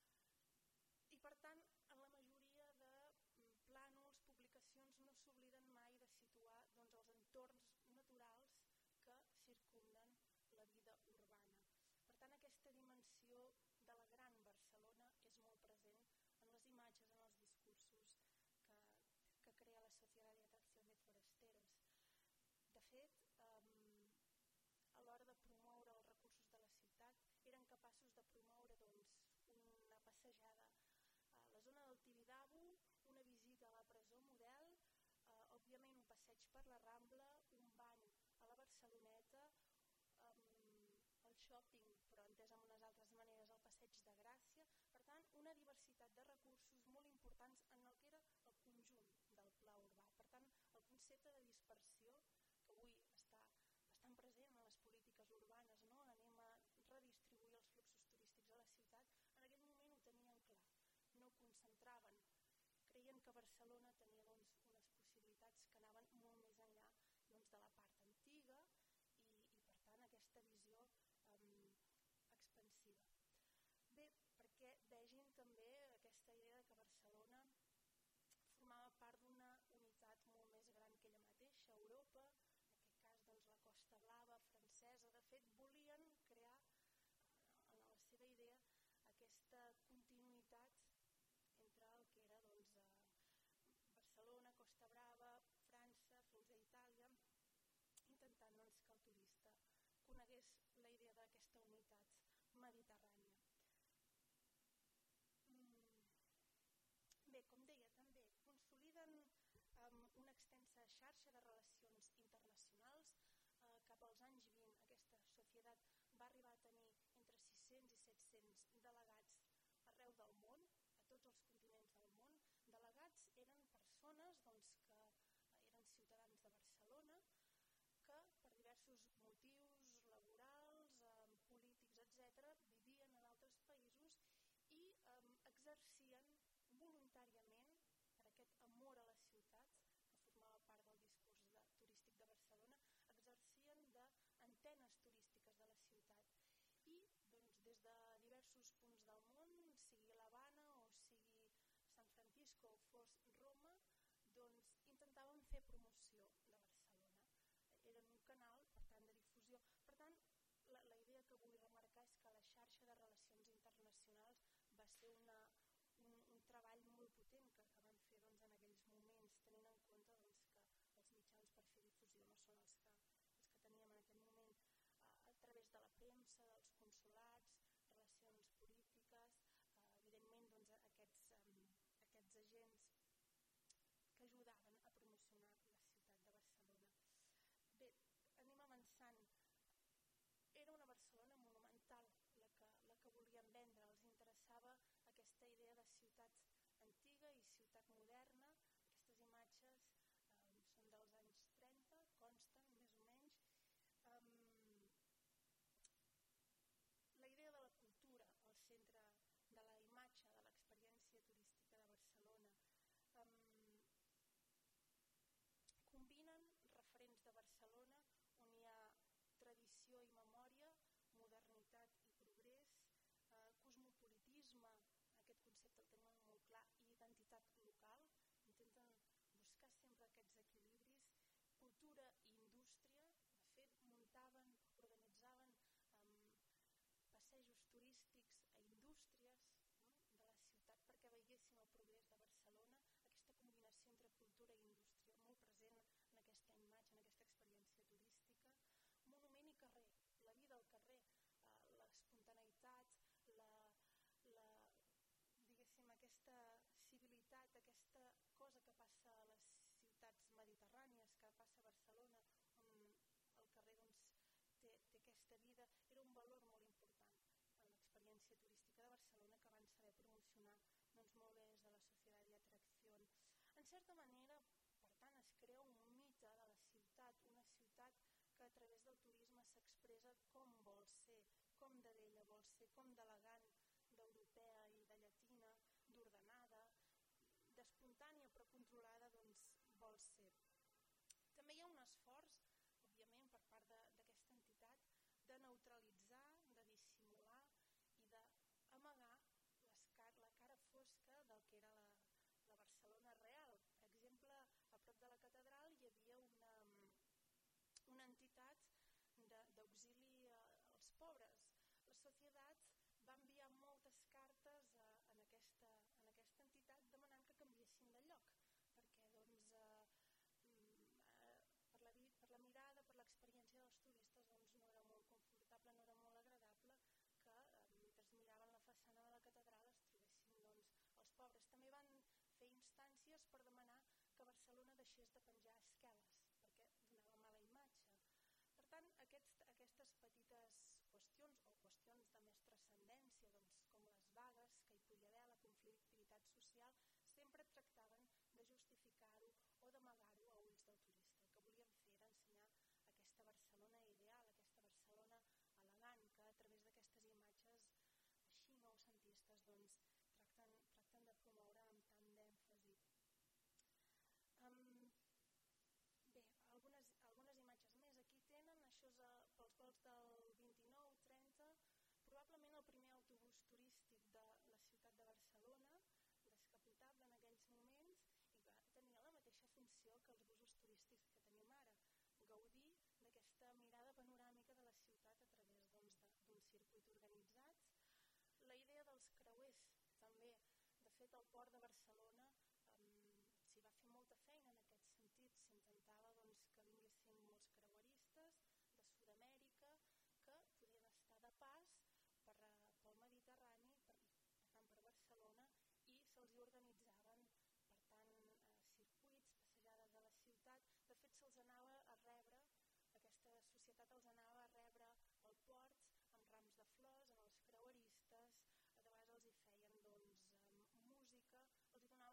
i per tant, en la majoria de plànols, publicacions, no s'obliden mai de situar doncs, els entorns naturals que circumden la vida urbana. Per tant, aquesta dimensió de la gran Barcelona és molt present en les imatges, en els discursos que, que crea la Societat de Atracciones Forasteras. De fet, um, a l'hora de promoure els recursos de la ciutat, eren capaços de promoure doncs, una passejada a la zona del Tibidabo, una visita a la presó Model, eh, òbviament un passeig per la Rambla, un bany a la Barceloneta, um, el shopping, però entès amb unes altres maneres, el passeig de Gràcia. Per tant, una diversitat de recursos molt importants en el que era el conjunt del pla urbà. Per tant, el concepte de dispersió, que avui està bastant present en les polítiques urbanes, no? Anem a redistribuir els fluxos turístics a la ciutat, en aquell moment ho tenien clar, no ho concentraven. Creien que Barcelona tenia doncs, unes possibilitats que anaven molt més enllà doncs, de la part antiga i, i per tant aquesta visió um, expansiva. Bé, perquè vegin també aquesta idea que Barcelona formava part d'una unitat molt més gran que ella mateixa, Europa, en aquest cas doncs, la Costa Blava francesa. De fet, volien crear en la seva idea aquesta continuïtat entre el que era doncs, Barcelona, Costa Brava, França, fins a Itàlia, intentant doncs, que el turista conegués la idea d'aquesta unitat mediterrània. Bé, com deia, també consoliden um, una extensa xarxa de relacions internacionals. Uh, cap als anys vint aquesta societat va arribar a tenir entre sis-cents i set-cents delegats arreu del món, a tots els continents del món. Delegats eren persones doncs, que eren ciutadans de Barcelona, que per diversos motius laborals, um, polítics, etcètera, vivien en altres països i um, exercien voluntàriament, per aquest amor a la ciutat, que formava part del discurs de, turístic de Barcelona, exercien d'antenes turístiques de la ciutat i doncs, des de diversos punts del Francisco fos Roma, doncs intentàvem fer promoció de Barcelona. Era un canal, per tant, de difusió. Per tant, la, la idea que vull remarcar és que la xarxa de relacions internacionals va ser una, un, un treball molt potent que, que van fer doncs, en aquells moments, tenint en compte doncs, que els mitjans per fer difusió no són els que, els que teníem en aquell moment, a, a través de la premsa, dels consolats, relacions polítiques, eh, evidentment doncs, aquests, um, aquests agents que ajudaven a promocionar la ciutat de Barcelona. Bé, anem avançant. Era una Barcelona monumental la que, la que volien vendre. Els interessava aquesta idea de ciutat antiga i ciutat moderna. Aquestes imatges eh, són dels anys trenta, consten més o menys. Um, la idea de la cultura al centre de la imatge, de l'experiència turística de Barcelona. Um, combinen referents de Barcelona on hi ha tradició i memòria, modernitat i progrés, eh, cosmopolitisme, aquest concepte el tenim molt clar, i identitat local. Intenten buscar sempre aquests equilibris, cultura i indústria. De fet, muntaven, organitzaven um, passejos turístics a indústries, no?, de la ciutat perquè veiéssim el progrés de Barcelona, aquesta combinació entre cultura i indústria, molt present en aquesta imatge, en aquesta experiència turística. Monument i carrer, la vida al carrer, eh, l'espontaneïtat, la, la, diguéssim, aquesta civilitat, aquesta cosa que passa a les ciutats mediterrànies, que passa a Barcelona, on el carrer doncs, té, té aquesta vida, era un valor molt important en l'experiència turística de Barcelona que van saber promocionar doncs, molt bé des de la Societat i Atracció. En certa manera, per tant, es crea un mite de la ciutat, una ciutat que a través del turisme s'expressa com vol ser, com de bella vol ser, com d'elegant, d'europea i de llatina, d'ordenada, d'espontània però controlada, doncs vol ser. També hi ha un esforç, òbviament, per part d'aquesta entitat, de neutralitzar, de dissimular i d'amagar les car la cara fosca del que era la, la Barcelona real. Per exemple, a prop de la catedral hi havia una, una entitat d'auxili als pobres. La Societat va enviar moltes cartes a, en, aquesta, en aquesta entitat demanant que canviessin de lloc, perquè doncs, eh, eh, per, la, per la mirada, per l'experiència dels turistes doncs, no era molt confortable, no era molt agradable que eh, mentre miraven la façana de la catedral es trobessin doncs, els pobres. També van fer instàncies per demanar que Barcelona deixés de penjar esqueles, perquè donava mala imatge. Per tant, aquests, aquestes petites qüestions o qüestions de més transcendència, doncs, com les vagues que hi podia haver, la conflictivitat social, sempre tractaven de justificar-ho o d'amagar-ho a ulls del turista. El que volien fer era ensenyar aquesta Barcelona ideal, aquesta Barcelona elegant, que a través d'aquestes imatges així noucentistes doncs, tracten, tracten de promoure amb tant d'èmfasi. Um, Bé, algunes, algunes imatges més. Aquí tenen, això és a, pels vols del vint-i-nou trenta, probablement el primer autobús turístic de la ciutat de Barcelona, descapotable en aquells moments, i que tenia la mateixa funció que els busos turístics que tenim ara, gaudir d'aquesta mirada panoràmica de la ciutat a través doncs, d'un circuit organitzat. La idea dels creuers, també, de fet, al port de Barcelona um, s'hi va fer molta feina en aquest sentit. S'intentava doncs, que vinguessin molts creueristes de Sud-amèrica que podien estar de pas per, pel Mediterrani, per, per tant per Barcelona, i se'ls organitzaven per tant eh, circuits, passejades a la ciutat. De fet, se'ls anava a rebre, aquesta societat els anava a rebre al port amb rams de flors, amb els creueristes, de vegades els hi feien doncs, música, els hi donaven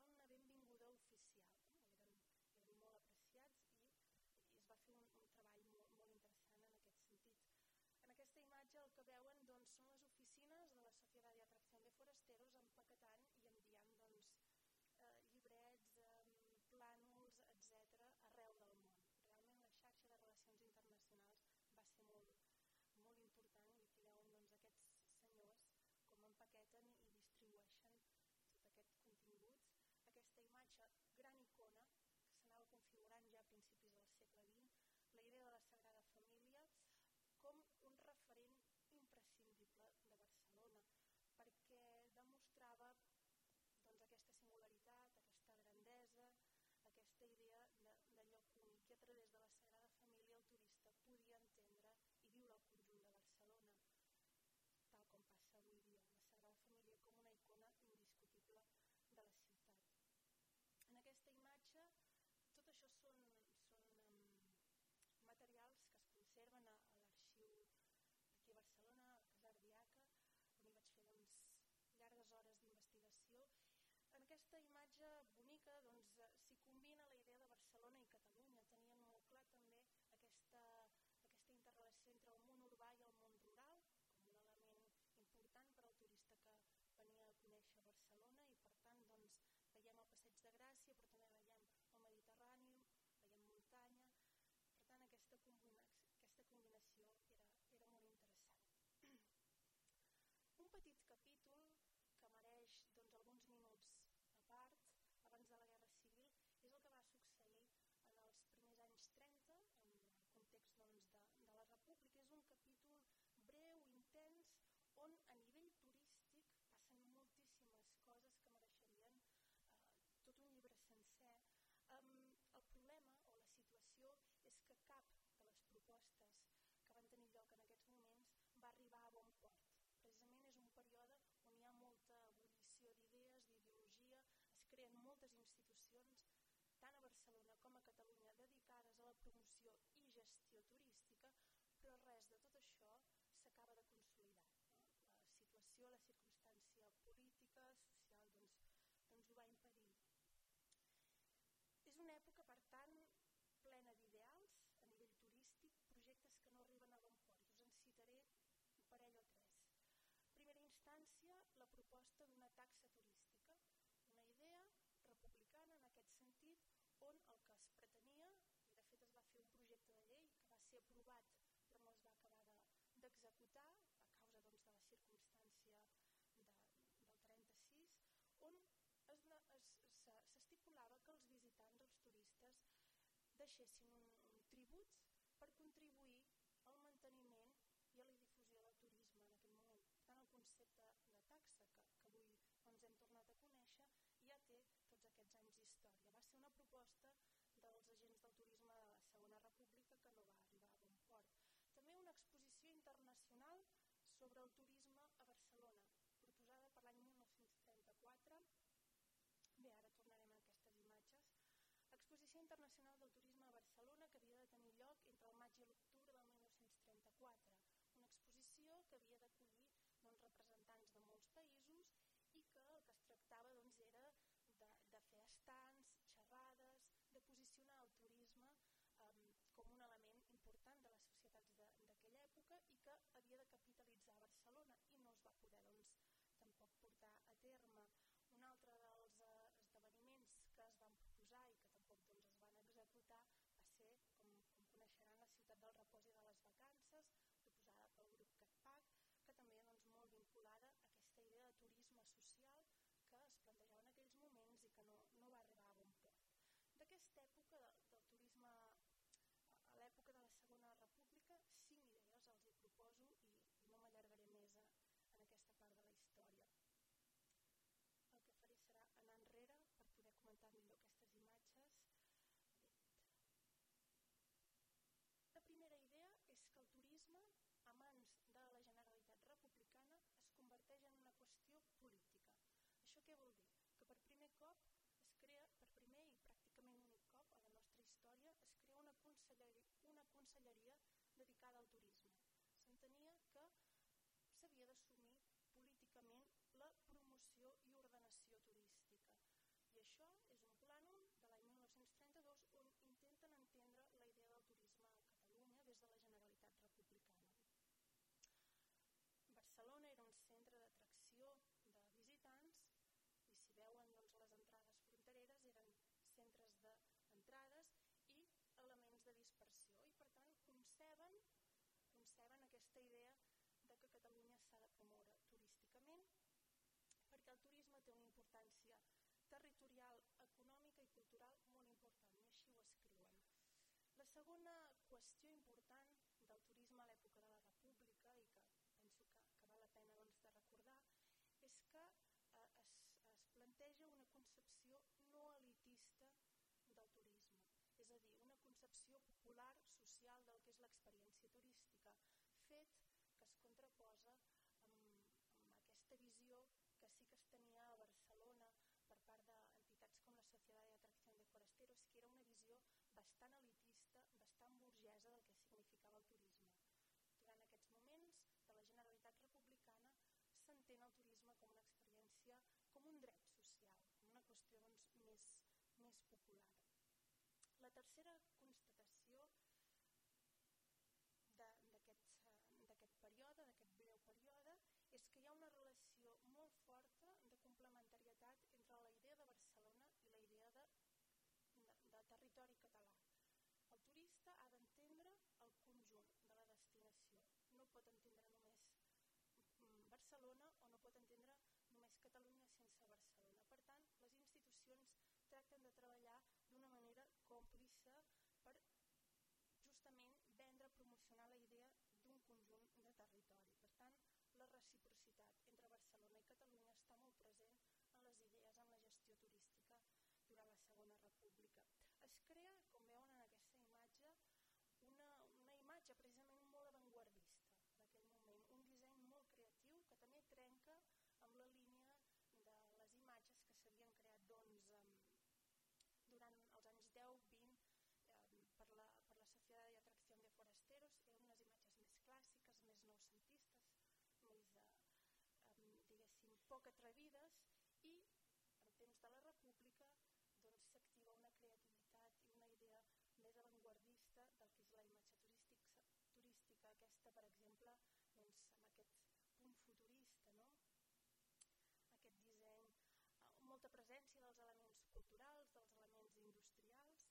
aquesta imatge bonica doncs, s'hi combina la idea de Barcelona i Catalunya. Tenien molt clar també aquesta, aquesta interrelació entre el món urbà i el món rural, com un element important per al turista que venia a conèixer Barcelona, i per tant doncs, veiem el Passeig de Gràcia, però també veiem el Mediterrani, veiem muntanya. Per tant, aquesta, combina, aquesta combinació era, era molt interessant. Un petit capítol que mereix doncs, alguns minuts a part, abans de la Guerra Civil, és el que va succeir en els primers anys trenta, en el context doncs, de, de la República. És un capítol breu, intens, on a nivell turístic passen moltíssimes coses que mereixerien eh, tot un llibre sencer. Um, el problema o la situació és que cap de les propostes que van tenir lloc en aquests moments va arribar a bon port. Precisament és un període on hi ha molta ebullició d'idees, d'ideologia, es creen moltes institucions, tant a Barcelona com a Catalunya, dedicades a la promoció i gestió turística, però res de tot això s'acaba de consolidar. No? La situació, la circumstància política, social, doncs, doncs ho va impedir. És una època, per tant, plena d'ideals a nivell turístic, projectes que no arriben a bon port. Us en citaré un parell o tres. En primera instància, la proposta d'una taxa turística, una idea republicana en aquest sentit, on el que es pretenia, i de fet es va fer un projecte de llei que va ser aprovat però no es va acabar d'executar a causa doncs, de la circumstància de, del trenta-sis, on s'estipulava que els visitants, els turistes, deixessin un, un tribut per contribuir al manteniment i a la difusió del turisme en aquell moment. Per tant, el concepte de taxa, que, que avui ens hem tornat a conèixer, ja té tots aquests anys d'història. Va ser una proposta dels agents del turisme de la Segona República que no va arribar a bon port. També una exposició internacional sobre el turisme a Barcelona, proposada per l'any mil nou-cents trenta-quatre. Bé, ara tornarem a aquestes imatges. Exposició Internacional del Turisme a Barcelona, que havia de tenir lloc entre el maig i l'octubre del mil nou-cents trenta-quatre. Una exposició que havia d'acollir doncs, representants de molts països i que el que es tractava doncs, era de, de fer estants, xerrades, de posicionar el turisme um, com un element important de les societats d'aquella època i que havia de capitalitzar Barcelona i no es va poder doncs, tampoc portar a terme. Un altre dels eh, esdeveniments que es van proposar i que tampoc doncs, es van executar va ser, com, com coneixeran, la ciutat del repòs i de les vacances, proposada pel grup CatPac, que també doncs, molt vinculada a aquesta idea de turisme social que es plantejava en aquells moments i que no, no va arribar a bon port. D'aquesta època, de, del turisme a l'època de la Segona República, cinc idees els hi proposo i, i no m'allargaré més a, en aquesta part de la història. El que faré serà anar enrere per poder comentar millor aquestes imatges. La primera idea és que el turisme, a mans de la Generalitat Republicana, es converteix en una qüestió política. Això què vol dir? Que per primer cop es crea, per primer i pràcticament únic cop a la nostra història, es crea una conselleria, una conselleria dedicada al turisme. S'entenia que s'havia d'assumir políticament la promoció i ordenació turística. I això és un plànol de l'any mil nou-cents trenta-dos on intenten entendre la idea del turisme a Catalunya des de la Generalitat Republicana. Barcelona era un centre d'atracció de visitants i si veuen doncs, les entrades frontereres eren centres d'entrades i elements de dispersió i per tant conceben, conceben aquesta idea de que Catalunya s'ha de promoure turísticament perquè el turisme té una importància territorial, econòmica i cultural molt important, i així ho escriuen. La segona qüestió important del turisme a l'època de la República, i que penso que, que val la pena doncs, de recordar, és que eh, es, es planteja una concepció no elitista del turisme, és a dir, una concepció popular, social del que és l'experiència turística, fet que es contraposa amb, amb aquesta visió que sí que es tenia a Barcelona per part d'entitats com la Sociedad de Atracción de Forasteros, que era una visió bastant elitista, bastant burgesa del que significava el turisme. Durant aquests moments de la Generalitat Republicana s'entén el turisme com una experiència, com un dret social, com una La tercera constatació d'aquest període, d'aquest breu període, és que hi ha una relació molt forta de complementarietat entre la idea de Barcelona i la idea de, de, de territori català. El turista ha d'entendre el conjunt de la destinació. No pot entendre només Barcelona o no pot entendre només Catalunya sense Barcelona. Per tant, les institucions tracten de treballar d'una manera còmplice per justament vendre, promocionar la idea d'un conjunt de territori. Per tant, la reciprocitat entre Barcelona i Catalunya està molt present en les idees, en la gestió turística durant la Segona República. Es crea, com veuen en aquesta imatge, una, una imatge precisament molt avantguardista d'aquell moment, un disseny molt creatiu que també trenca amb la línia de les imatges que s'havien creat doncs, durant els anys deu vint eh, per, la, per la Sociedad de Atracción de Forasteros. Eren unes imatges més clàssiques, més noucentistes, més, eh, diguéssim, poc atrevides, i en temps de la República doncs, s'activa una creativitat i una idea més avantguardista del que és la imatge turística, turística aquesta, per exemple, doncs, amb aquest punt futurista, no? Aquest disseny, molta presència dels elements culturals, dels elements industrials,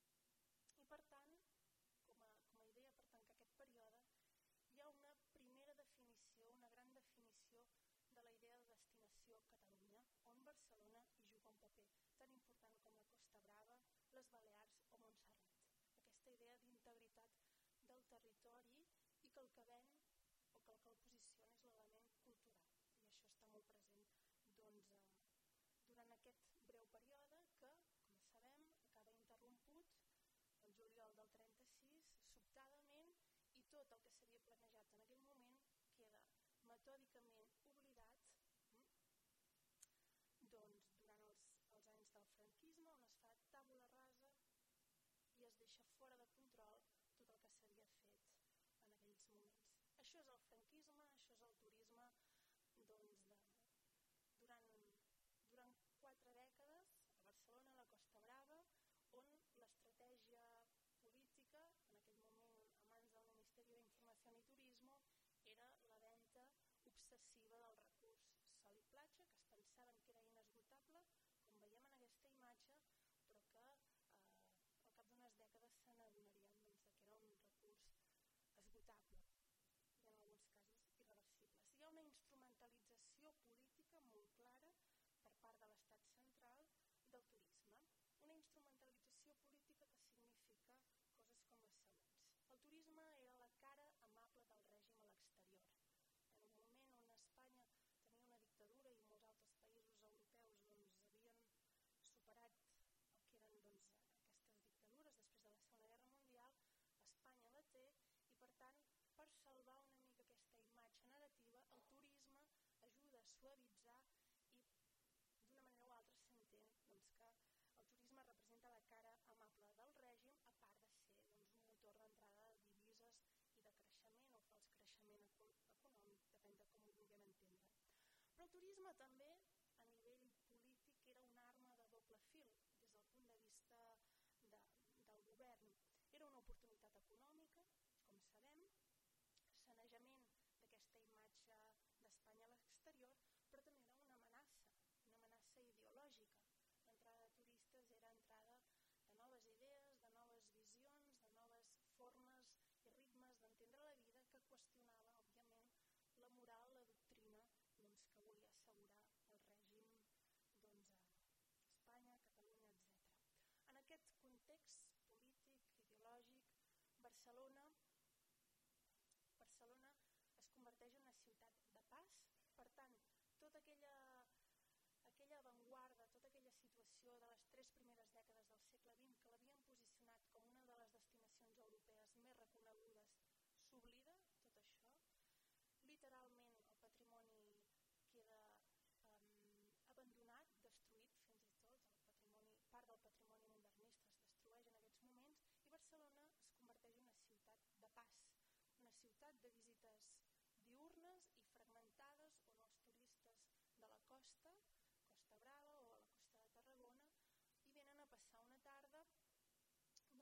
i per tant, com a, com a idea per tancar aquest període, hi ha una primera definició, una gran definició de la idea de destinació Catalunya, on Barcelona hi juga un paper tan important com la Costa Brava, les Balears o Montserrat. Aquesta idea d'integritat del territori i que el que ven o que el que el posiciona és l'element cultural. I això està molt present doncs, eh, durant aquest breu període que, com sabem, acaba interromput el juliol del trenta-sis, sobtadament, i tot el que s'havia planejat en aquell moment queda metòdicament oblidat hm? doncs, durant els, els anys del franquisme, on es fa tàbula rasa i es deixa fora de control tot el que s'havia fet en aquells moments. Això és el franquisme, això és el turisme doncs, de, durant, durant quatre dècades a Barcelona, a la Costa Brava, on l'estratègia política, en aquell moment a mans del Ministeri d'Informació i Turisme, era la venda obsessiva del recurs sol i platja, que es pensaven que era inesgotable, com veiem en aquesta imatge, però que eh, al cap d'unes dècades se n'adonarien doncs, que era un recurs esgotable i en alguns casos irreversibles. Hi ha una instrumentalització política molt clara per part de l'Estat central del turisme. Una instrumentalització política que significa coses com les següents. El turisme era la cara amable del règim a l'exterior. En un moment on Espanya tenia una dictadura i molts altres països europeus doncs, havien superat el que eren doncs, aquestes dictadures després de la Segona Guerra Mundial, Espanya la té i per tant, per salvar una mica aquesta imatge negativa, el turisme ajuda a suavitzar i d'una manera o altra s'entén doncs, que el turisme representa la cara amable del règim, a part de ser doncs, un motor d'entrada de divises i de creixement o fals creixement econòmic, depèn de com ho vulguem entendre. Però el turisme també, a nivell polític, era una arma de doble fil des del punt de vista de, del govern. Era una oportunitat econòmica, com sabem, sanejament d'aquesta imatge d'Espanya a l'exterior, però també era una amenaça, una amenaça ideològica. L'entrada de turistes era entrada de noves idees, de noves visions, de noves formes i ritmes d'entendre la vida que qüestionava, òbviament, la moral, la doctrina doncs, que volia assegurar el règim doncs, a Espanya, Catalunya, etcètera. En aquest context polític, ideològic, Barcelona, Barcelona es converteix en una ciutat de pas, per tant, tota aquella aquella avantguarda, tota aquella situació de les tres primeres dècades del segle vint que l'havien posicionat com una de les destinacions europees més reconegudes, s'oblida tot això. Literalment el patrimoni queda um, abandonat, destruït fins i tot, el patrimoni, part del patrimoni modernista es destrueix en aquests moments i Barcelona es converteix en una ciutat de pas, una ciutat de visites diürnes i fragmentades on els turistes de la costa Costa Brava o a la costa de Tarragona i venen a passar una tarda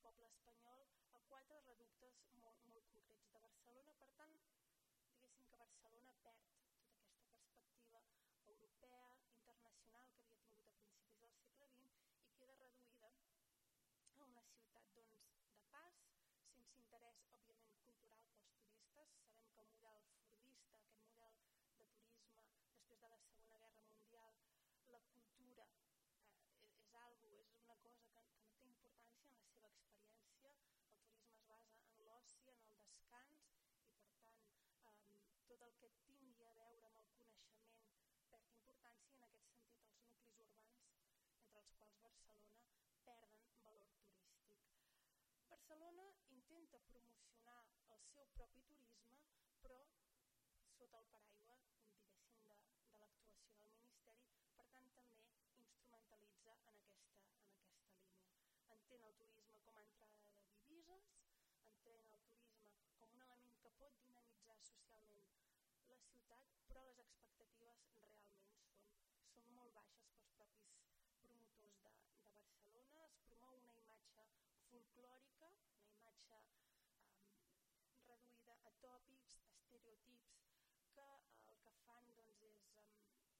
poble espanyol a quatre reductes molt, molt concrets de Barcelona. Per tant, diguéssim que Barcelona perd tota aquesta perspectiva europea, internacional, que havia tingut a principis del segle vint i queda reduïda a una ciutat doncs, de pas, sense interès, òbviament, cultural pels turistes. Sabem que el model fordista, aquest model de turisme després de la Segona Guerra Mundial, la cultura eh, és, algo, és una cosa que, que no té importància en la seva experiència. El turisme es basa en l'oci, en el descans i per tant eh, tot el que tingui a veure amb el coneixement perd importància i en aquest sentit els nuclis urbans, entre els quals Barcelona, perden valor turístic. Barcelona intenta promocionar el seu propi turisme, però sota el paraigua, diguéssim, de, de l'actuació del Ministeri, per tant també instrumentalitza en aquesta, en aquesta línia. Entén el turisme com a entrada de divises, entén el turisme com un element que pot dinamitzar socialment la ciutat, però les expectatives realment són, són molt baixes pels propis promotors de, de Barcelona. Es promou una imatge folclòrica, una imatge eh, reduïda a tòpics, a estereotips, que eh, el que fan doncs, és eh,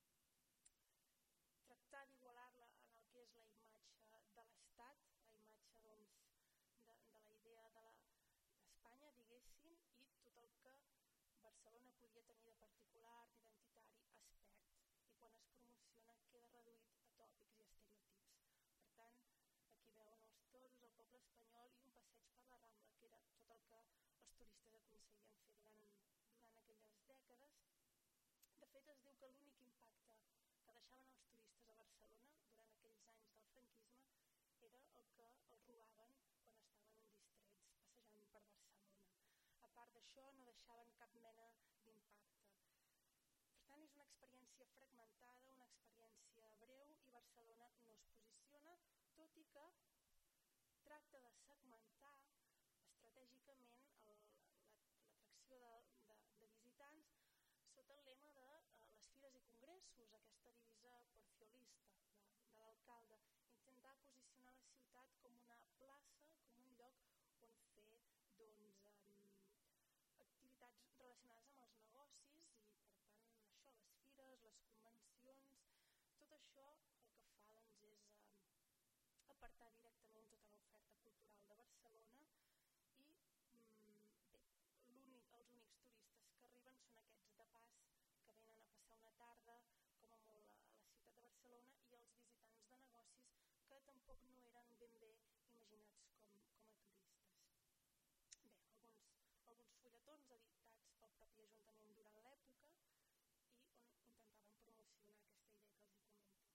tractar d'igualar-la en el que és la imatge de l'Estat, la imatge doncs, de, de la idea de l'Espanya, diguéssim, i tot el que Barcelona podia tenir de particular, d'identitari, es perd. I quan es promociona queda reduït a tòpics i estereotips. Per tant, aquí veuen els toros, el poble espanyol i un passeig per la Rambla, que era tot el que els turistes aconseguien fer durant, durant aquelles dècades. De fet, es diu que l'únic impacte que deixaven els turistes a Barcelona durant aquells anys del franquisme era el que els robaven quan estaven distrets passejant per Barcelona. A part d'això, no deixaven cap mena d'impacte. Per tant, és una experiència fragmentada, una experiència breu i Barcelona no es posiciona, tot i que tracta de segmentar estratègicament l'atracció de, de, de visitants sota el lema de eh, les fires i congressos, aquesta divisa porciolista de, de l'alcalde, intentar posicionar la ciutat com una plaça, com un lloc on fer doncs, eh, activitats relacionades amb els negocis i per tant això, les fires, les convencions, tot això el que fa doncs, és eh, apartar directament tota l'oferta cultural de Barcelona i mm, bé, l'únic, els únics turistes que arriben són aquests de pas que venen a passar una tarda com a molt a la ciutat de Barcelona i els visitants de negocis que tampoc no eren ben bé imaginats com, com a turistes. Bé, alguns, alguns fulletons editats pel propi Ajuntament durant l'època i on intentaven promocionar aquesta idea que els hi comento.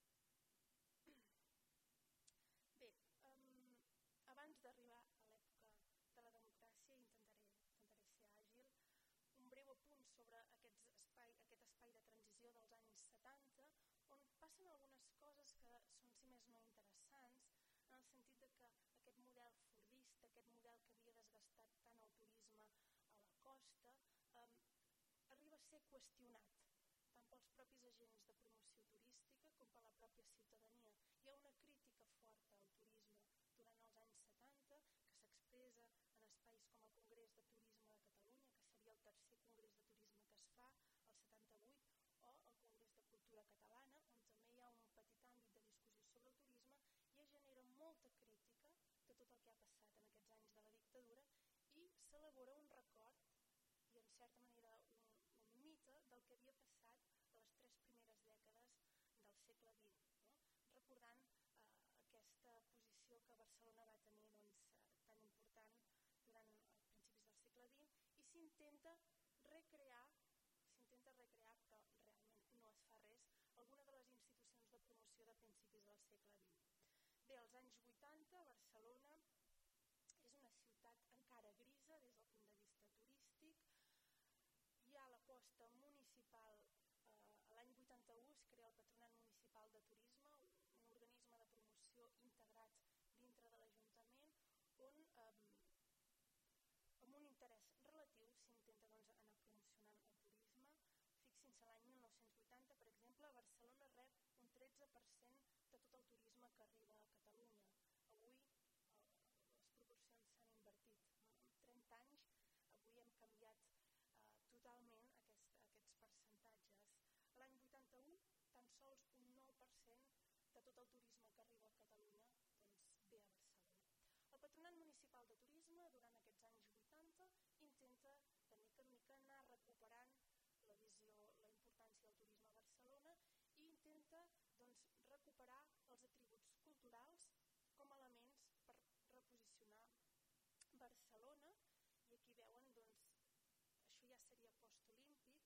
Bé, um, abans d'arribar a l'època de la democràcia, intentaré, intentaré ser àgil, un breu apunt sobre aquests espai, aquest espai de transició dels anys setanta, on passen algunes coses que són, si més no, interessants, en el sentit de que aquest model fordista, aquest model que havia desgastat tant el turisme a la costa, eh, arriba a ser qüestionat, tant pels propis agents de promoció turística com per la pròpia ciutadania. Hi ha una crítica forta al turisme durant els anys setanta, que s'expressa en espais com el Congrés de Turisme de Catalunya, que seria el tercer congrés de turisme que es fa, el setanta-vuit, o el Congrés de Cultura Catalana, on també hi ha un petit àmbit de discussió sobre el turisme i es genera molta crítica de tot el que ha passat en aquests anys de la dictadura i s'elabora un record i en certa manera un, un mite del que havia passat a les tres primeres dècades del segle vint, no? Recordant eh, aquesta posició que Barcelona va tenir doncs, eh, tan important durant els principis del segle vint i s'intenta recrear s'intenta recrear, però realment no es fa res, alguna de les institucions de promoció de principis del segle vint. Bé, als anys vuitanta, Barcelona és una ciutat encara grisa des del punt de vista turístic. Hi ha l'aposta municipal, eh, l'any vuitanta-u es crea el Patronat Municipal de Turisme, un organisme de promoció integrat dintre de l'Ajuntament, on eh, amb un interès relatiu s'intenta doncs, anar promocionant el turisme. Fixin-se, l'any mil nou-cents vuitanta, per exemple, Barcelona rep un tretze per cent de tot el turisme que arriba a Catalunya. Avui el, les durant aquests anys vuitanta intenta de mica en mica anar recuperant la visió, la importància del turisme a Barcelona i intenta doncs, recuperar els atributs culturals com a elements per reposicionar Barcelona, i aquí veuen, doncs, això ja seria postolímpic,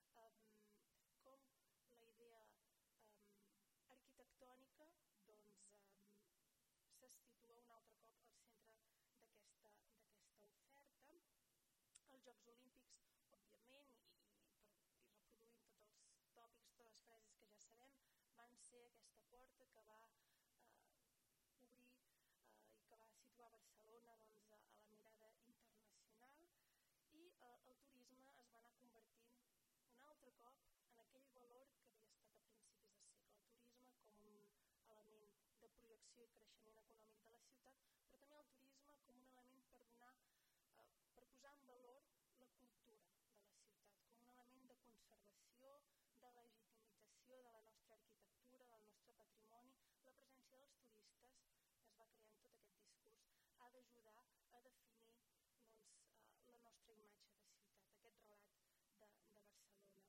um, com la idea um, arquitectònica doncs, um, se situa un altre cop al centre d'aquesta oferta. Els Jocs Olímpics, òbviament, i, i, per, i reproduint tots els tòpics, totes les frases que ja sabem, van ser aquesta porta que va eh, obrir eh, i que va situar Barcelona doncs, a, a la mirada internacional, i eh, el turisme es va anar convertint un altre cop en aquell valor que havia estat a principis de segle. El turisme com un element de projecció i creixement econòmic de la ciutat, però també el turisme com un element per donar, eh, per posar en valor la cultura de la ciutat, com un element de conservació, de legitimització de la nostra arquitectura, del nostre patrimoni. La presència dels turistes, es va creant tot aquest discurs, ha d'ajudar a definir doncs, eh, la nostra imatge de ciutat, aquest relat de, de Barcelona.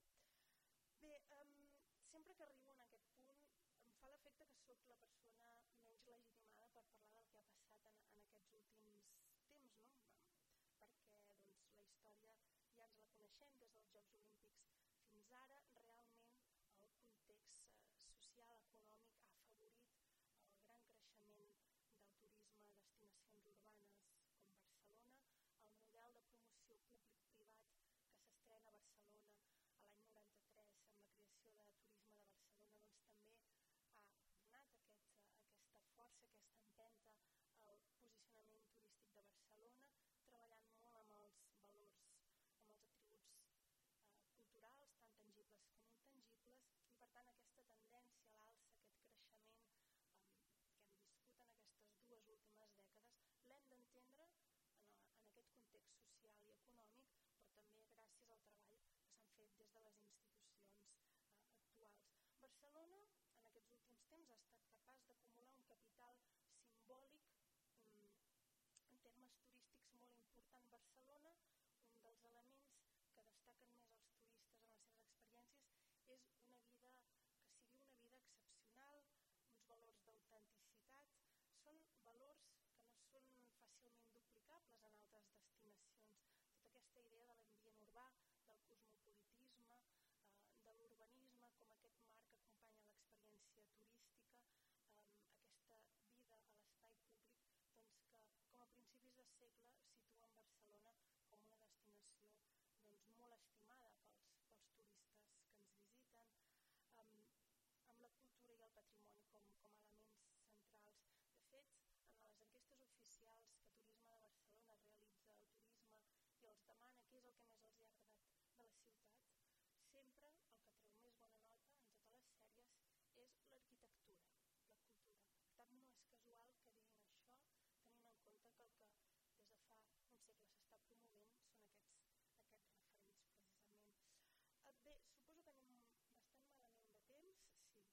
Bé, um, sempre que arribo en aquest punt em fa l'efecte que sóc la persona menys legitimada per parlar del que ha passat en, en aquests últims temps, no? Perquè doncs, la història ja ens la coneixem des dels Jocs Olímpics fins ara. Realment el context eh, social, econòmic ha afavorit el gran creixement del turisme a destinacions urbanes com Barcelona. El model de promoció públic-privat que s'estrena a Barcelona a l'any noranta-tres amb la creació de Turisme de Barcelona doncs, també ha donat aquest, aquesta força, aquesta empenta al posicionament turístic de Barcelona, treballant molt amb els valors, amb els atributs eh, culturals, tant tangibles com intangibles, i per tant aquesta tendència a l'alça, aquest creixement eh, que hem viscut en aquestes dues últimes dècades, l'hem d'entendre en, en aquest context social i econòmic, però també gràcies al treball que s'han fet des de les institucions eh, actuals. Barcelona, en aquests últims temps, ha estat capaç d'acumular un capital simbòlic mm, en termes turístics molt important. Barcelona, un dels elements que destaquen més els turistes en les seves experiències és una vida que sigui una vida excepcional, uns valors d'autenticitat, són valors que no són fàcilment duplicables en altres destinacions. Tota aquesta idea de l'ambient urbà, del cosmopolitisme, eh, de l'urbanisme com aquest marc que acompanya l'experiència turística, eh, aquesta vida a l'espai públic, doncs que com a principis de segle situen Barcelona com una destinació doncs, molt estimada pels, pels turistes que ens visiten, eh, amb la cultura i el patrimoni com, com a elements centrals. De fet, en les enquestes oficials que Turisme de Barcelona realitza al turisme i els demana què és el que més els ha agradat de la ciutat, sempre el que treu més bona nota en totes les sèries és l'arquitectura, la cultura. Per tant, no és casual que diguin això, tenint en compte que el que des de fa un segle s'està promovent són aquests, aquests referents, precisament. Bé, suposo que anem bastant malament de temps, sí.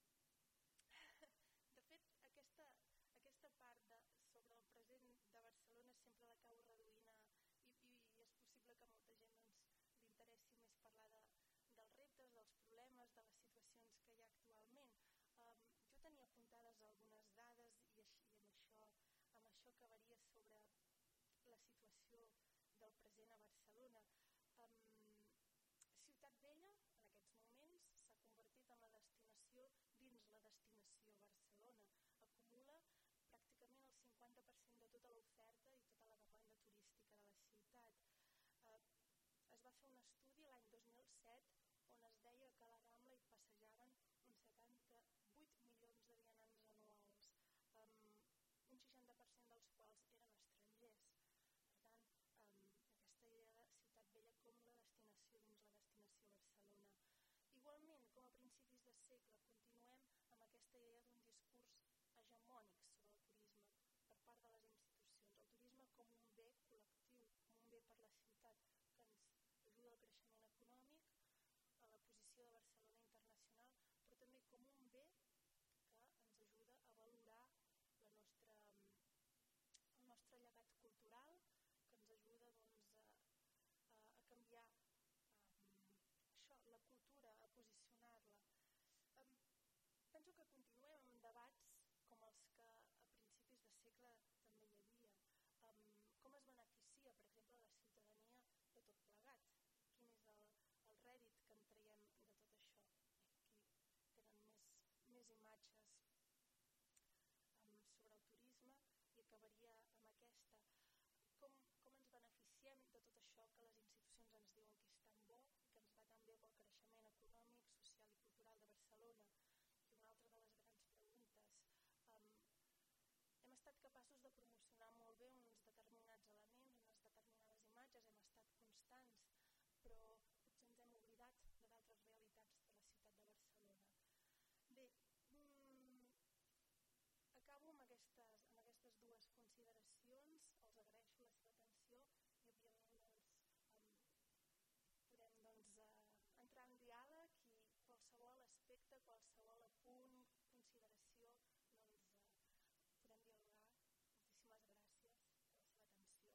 De fet, aquesta, aquesta part de, sobre el present de Barcelona sempre l'acabo reduint a, i, i és possible que a molta gent doncs, li interessi més parlar de, dels reptes, dels problemes, de les situacions que hi ha actualment. Um, jo tenia apuntades algunes dades i, així, i amb, això, amb això acabaria sobre la situació del present a Barcelona. Um, Ciutat Vella, en aquests moments, s'ha convertit en la destinació dins la destinació Barcelona. Acumula pràcticament el cinquanta per cent de tota l'oferta i tota la demanda turística de la ciutat. Eh, es va fer un estudi l'any dos mil set on es deia que a la Rambla hi passejaven uns setanta-vuit milions de vianants anuals, um, un seixanta per cent dels quals eren estrangers. Per tant, um, aquesta idea de Ciutat Vella com la destinació dins la destinació Barcelona. això que les institucions ens diuen que és tan bo i que ens va tan bé pel creixement econòmic, social i cultural de Barcelona. I una altra de les grans preguntes, um, hem estat capaços de promocionar molt bé uns determinats elements, unes determinades imatges, hem estat constants, però potser ens hem oblidat de d'altres realitats de la ciutat de Barcelona. Bé, mm, acabo amb aquestes, amb aquestes dues consideracions, els agraeixo la seva atenció i òbviament doncs, um, podem doncs, uh, entrar en diàleg i qualsevol aspecte, qualsevol apunt, consideració, doncs, uh, podem dialogar. Moltíssimes gràcies per la seva atenció.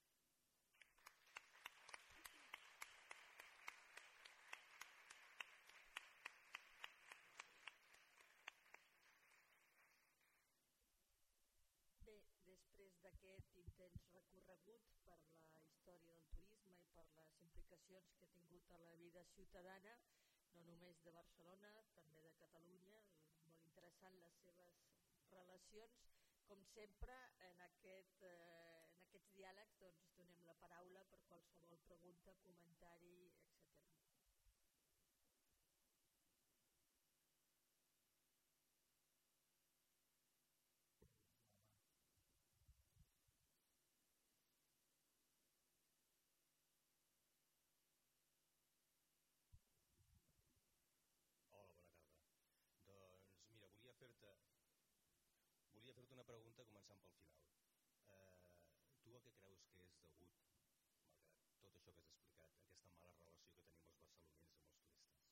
Bé, després d'aquest intens recorregut per la història del turisme i per les implicacions que ha tingut a la vida ciutadana, no només de Barcelona, també de Catalunya, molt interessant les seves relacions. Com sempre, en, aquest, eh, en aquests diàlegs doncs, donem la paraula per qualsevol pregunta, comentari, etcètera. Hola, bona tarda. Doncs mira, volia fer-te volia fer-te una pregunta començant pel final. Eh, tu a què creus que és degut, malgrat tot això que has explicat, aquesta mala relació que tenim els barcelonins amb els turistes?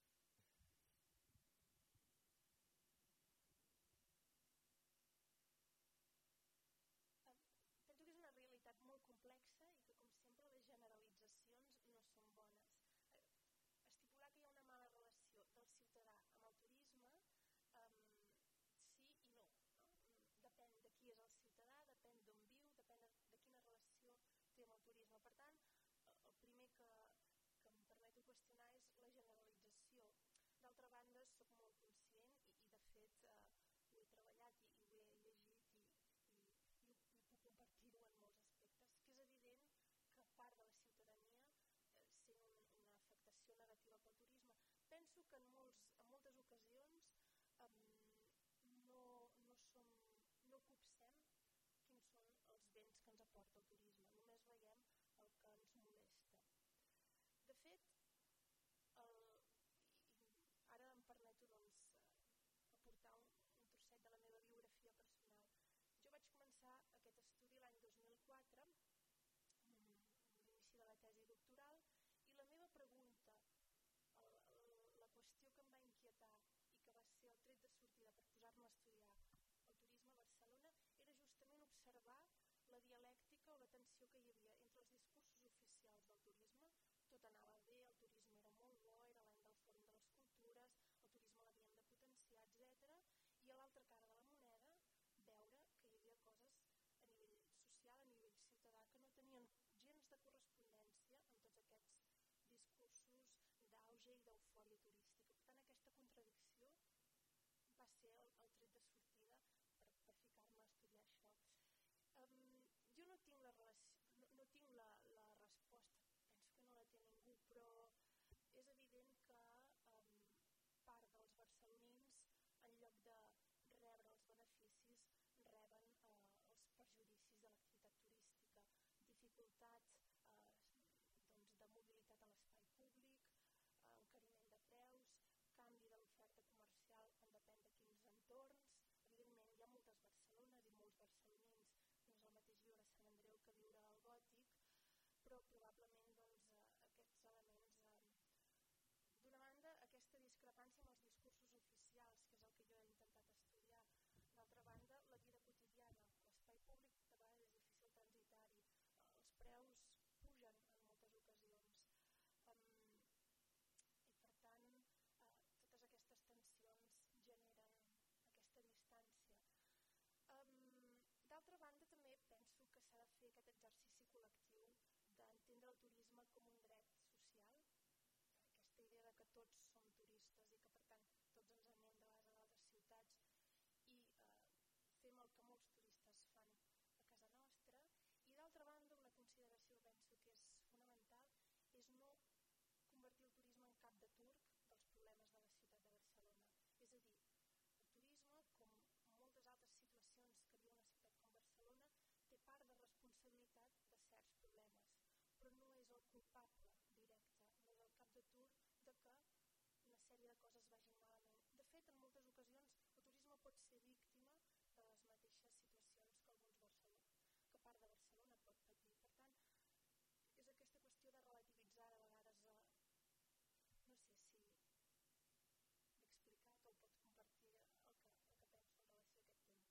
Penso que és una realitat molt complexa i que, com sempre, les generalitzacions no són bones. Estipular que hi ha una mala relació del ciutadà amb el turisme, um, sí i no, no. Depèn de qui és el ciutadà, depèn d'on viu, depèn de, de quina relació té amb el turisme. Per tant, el primer que, que em permeto qüestionar és la generalització. D'altra banda, soc molt conscient i, i de fet, eh, ho he treballat i, i ho he llegit i, i, i, i puc compartir-ho en molts aspectes, que és evident que part de la ciutadania sent un, una afectació negativa pel turisme. Penso que en, molts, en moltes ocasions um, no, no, som, no copsem quins són els béns que ens aporta el turisme, només veiem el que ens molesta. De fet, el, i ara em permeto doncs, aportar un, un trosset de la meva biografia personal. Jo vaig començar aquest estudi l'any dos mil quatre, amb l'inici de la tesi doctoral, i la meva pregunta, el, el, la qüestió que em va inquietar i que va ser el tret de sortida per posar-me a estudiar el turisme a Barcelona era justament observar la dialèctica o la tensió que hi havia entre els discursos oficials del turisme. Tot anava bé, el turisme era molt bo, era l'any del Fòrum de les Cultures, el turisme l'havíem de potenciar, etcètera. I a l'altra cara de la moneda veure que hi havia coses a nivell social, a nivell ciutadà, que no tenien gens de correspondència amb tots aquests discursos d'auge i d'eufòria turística. Per tant, aquesta contradicció va ser el, el tret de sortida per, per ficar-me a estudiar això. Um, jo no tinc la, no, no tinc la, la resposta, penso que no la té ningú, però és evident que um, part dels barcelonins, en lloc de rebre els beneficis, reben eh, els perjudicis de l'activitat turística, dificultat eh, doncs, de mobilitat a l'espai públic, eh, encariment de preus, canvi de l'oferta comercial en depèn de quins entorns. Evidentment hi ha moltes Barcelones i molts barcelonins, no és el mateix viure a Sant Andreu que viure al Gòtic, però probablement doncs, eh, aquests elements... Eh, D'una banda, aquesta discrepància amb els discursos oficials, que és el que jo he intentat estudiar. D'altra banda, la vida quotidiana, l'espai públic de vegades és difícil transitar-hi, els preus pugen en moltes ocasions. Um, I per tant, uh, totes aquestes tensions generen aquesta distància. Um, D'altra banda, també penso que s'ha de fer aquest exercici col·lectiu d'entendre el turisme com un dret social, aquesta idea de que tots som turistes i que per tant tots ens anem de vegades a d'altres ciutats i eh, fem el que molts turistes fan a casa nostra. I d'altra banda, una consideració que penso que és fonamental fet, en moltes ocasions, el turisme pot ser víctima de les mateixes situacions que alguns Barcelona, que part de Barcelona pot patir. Per tant, és aquesta qüestió de relativitzar de vegades, eh, no sé si m'he explicat o pot compartir el que, el que penso en relació a aquest tema.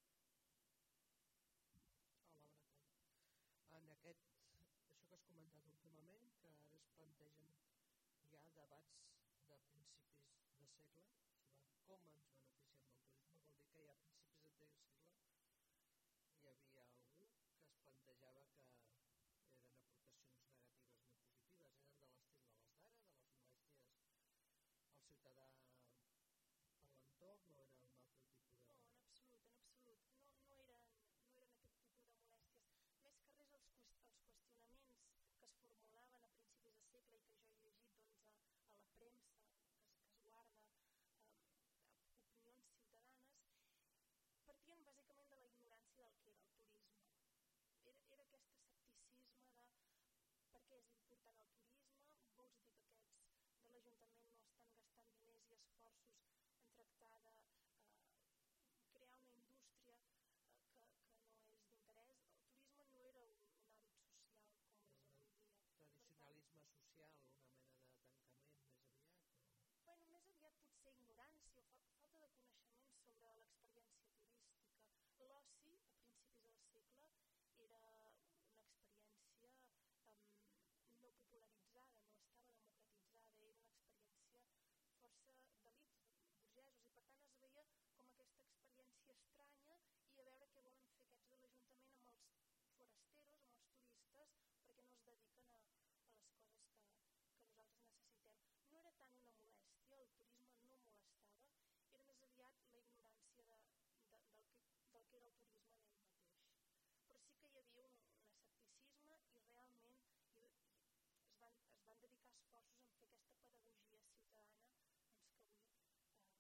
Hola, bona tarda. En aquest, això que has comentat últimament, que ara es plantegen ja debats de principis de segle sobre com ens beneficiem del turisme, vol dir que ja a principis de segle hi havia algú que es plantejava que eren aportacions negatives ni positives, eren de l'estil de les d'ara, de les molèsties al ciutadà per l'entorn, o era un altre tipus de... No, en absolut, en absolut. No, no, eren, no eren aquest tipus de molèsties. Més que res els, els qüestionaments que es formulaven a principis de segle i que jo he llegit doncs, a, a la premsa, que es, que es guarda, eh, opinions ciutadanes, partien bàsicament de la ignorància del que era el turisme. Era, era aquest escepticisme de per què és important el turisme, vols dir que aquests de l'Ajuntament no estan gastant diners i esforços en tractar de eh, crear una indústria eh, que, que no és d'interès. El turisme no era un, un hàbit social com és avui dia. Tradicionalisme social, una mena de tancament més aviat? O... Bueno, més aviat potser ignorància o fa, falta de coneixement sobre l'experiència turística. L'oci, a principis del segle, era una experiència um, no popularitzada, no estava democratitzada, era una experiència força d'elits burgesos i per tant es veia com aquesta experiència estranya i a veure què volen fer aquests de l'Ajuntament amb els forasteros, amb els turistes, perquè no es dediquen a, a les coses que, que nosaltres necessitem. No era tant una molèstia, el turisme no molestava, era més aviat la ignorància de, de, del, que, del que era el turisme en ell mateix. Però sí que hi havia un, un escepticisme i realment i, i es, van, es van dedicar esforços en fer aquesta pedagogia ciutadana doncs, que avui eh,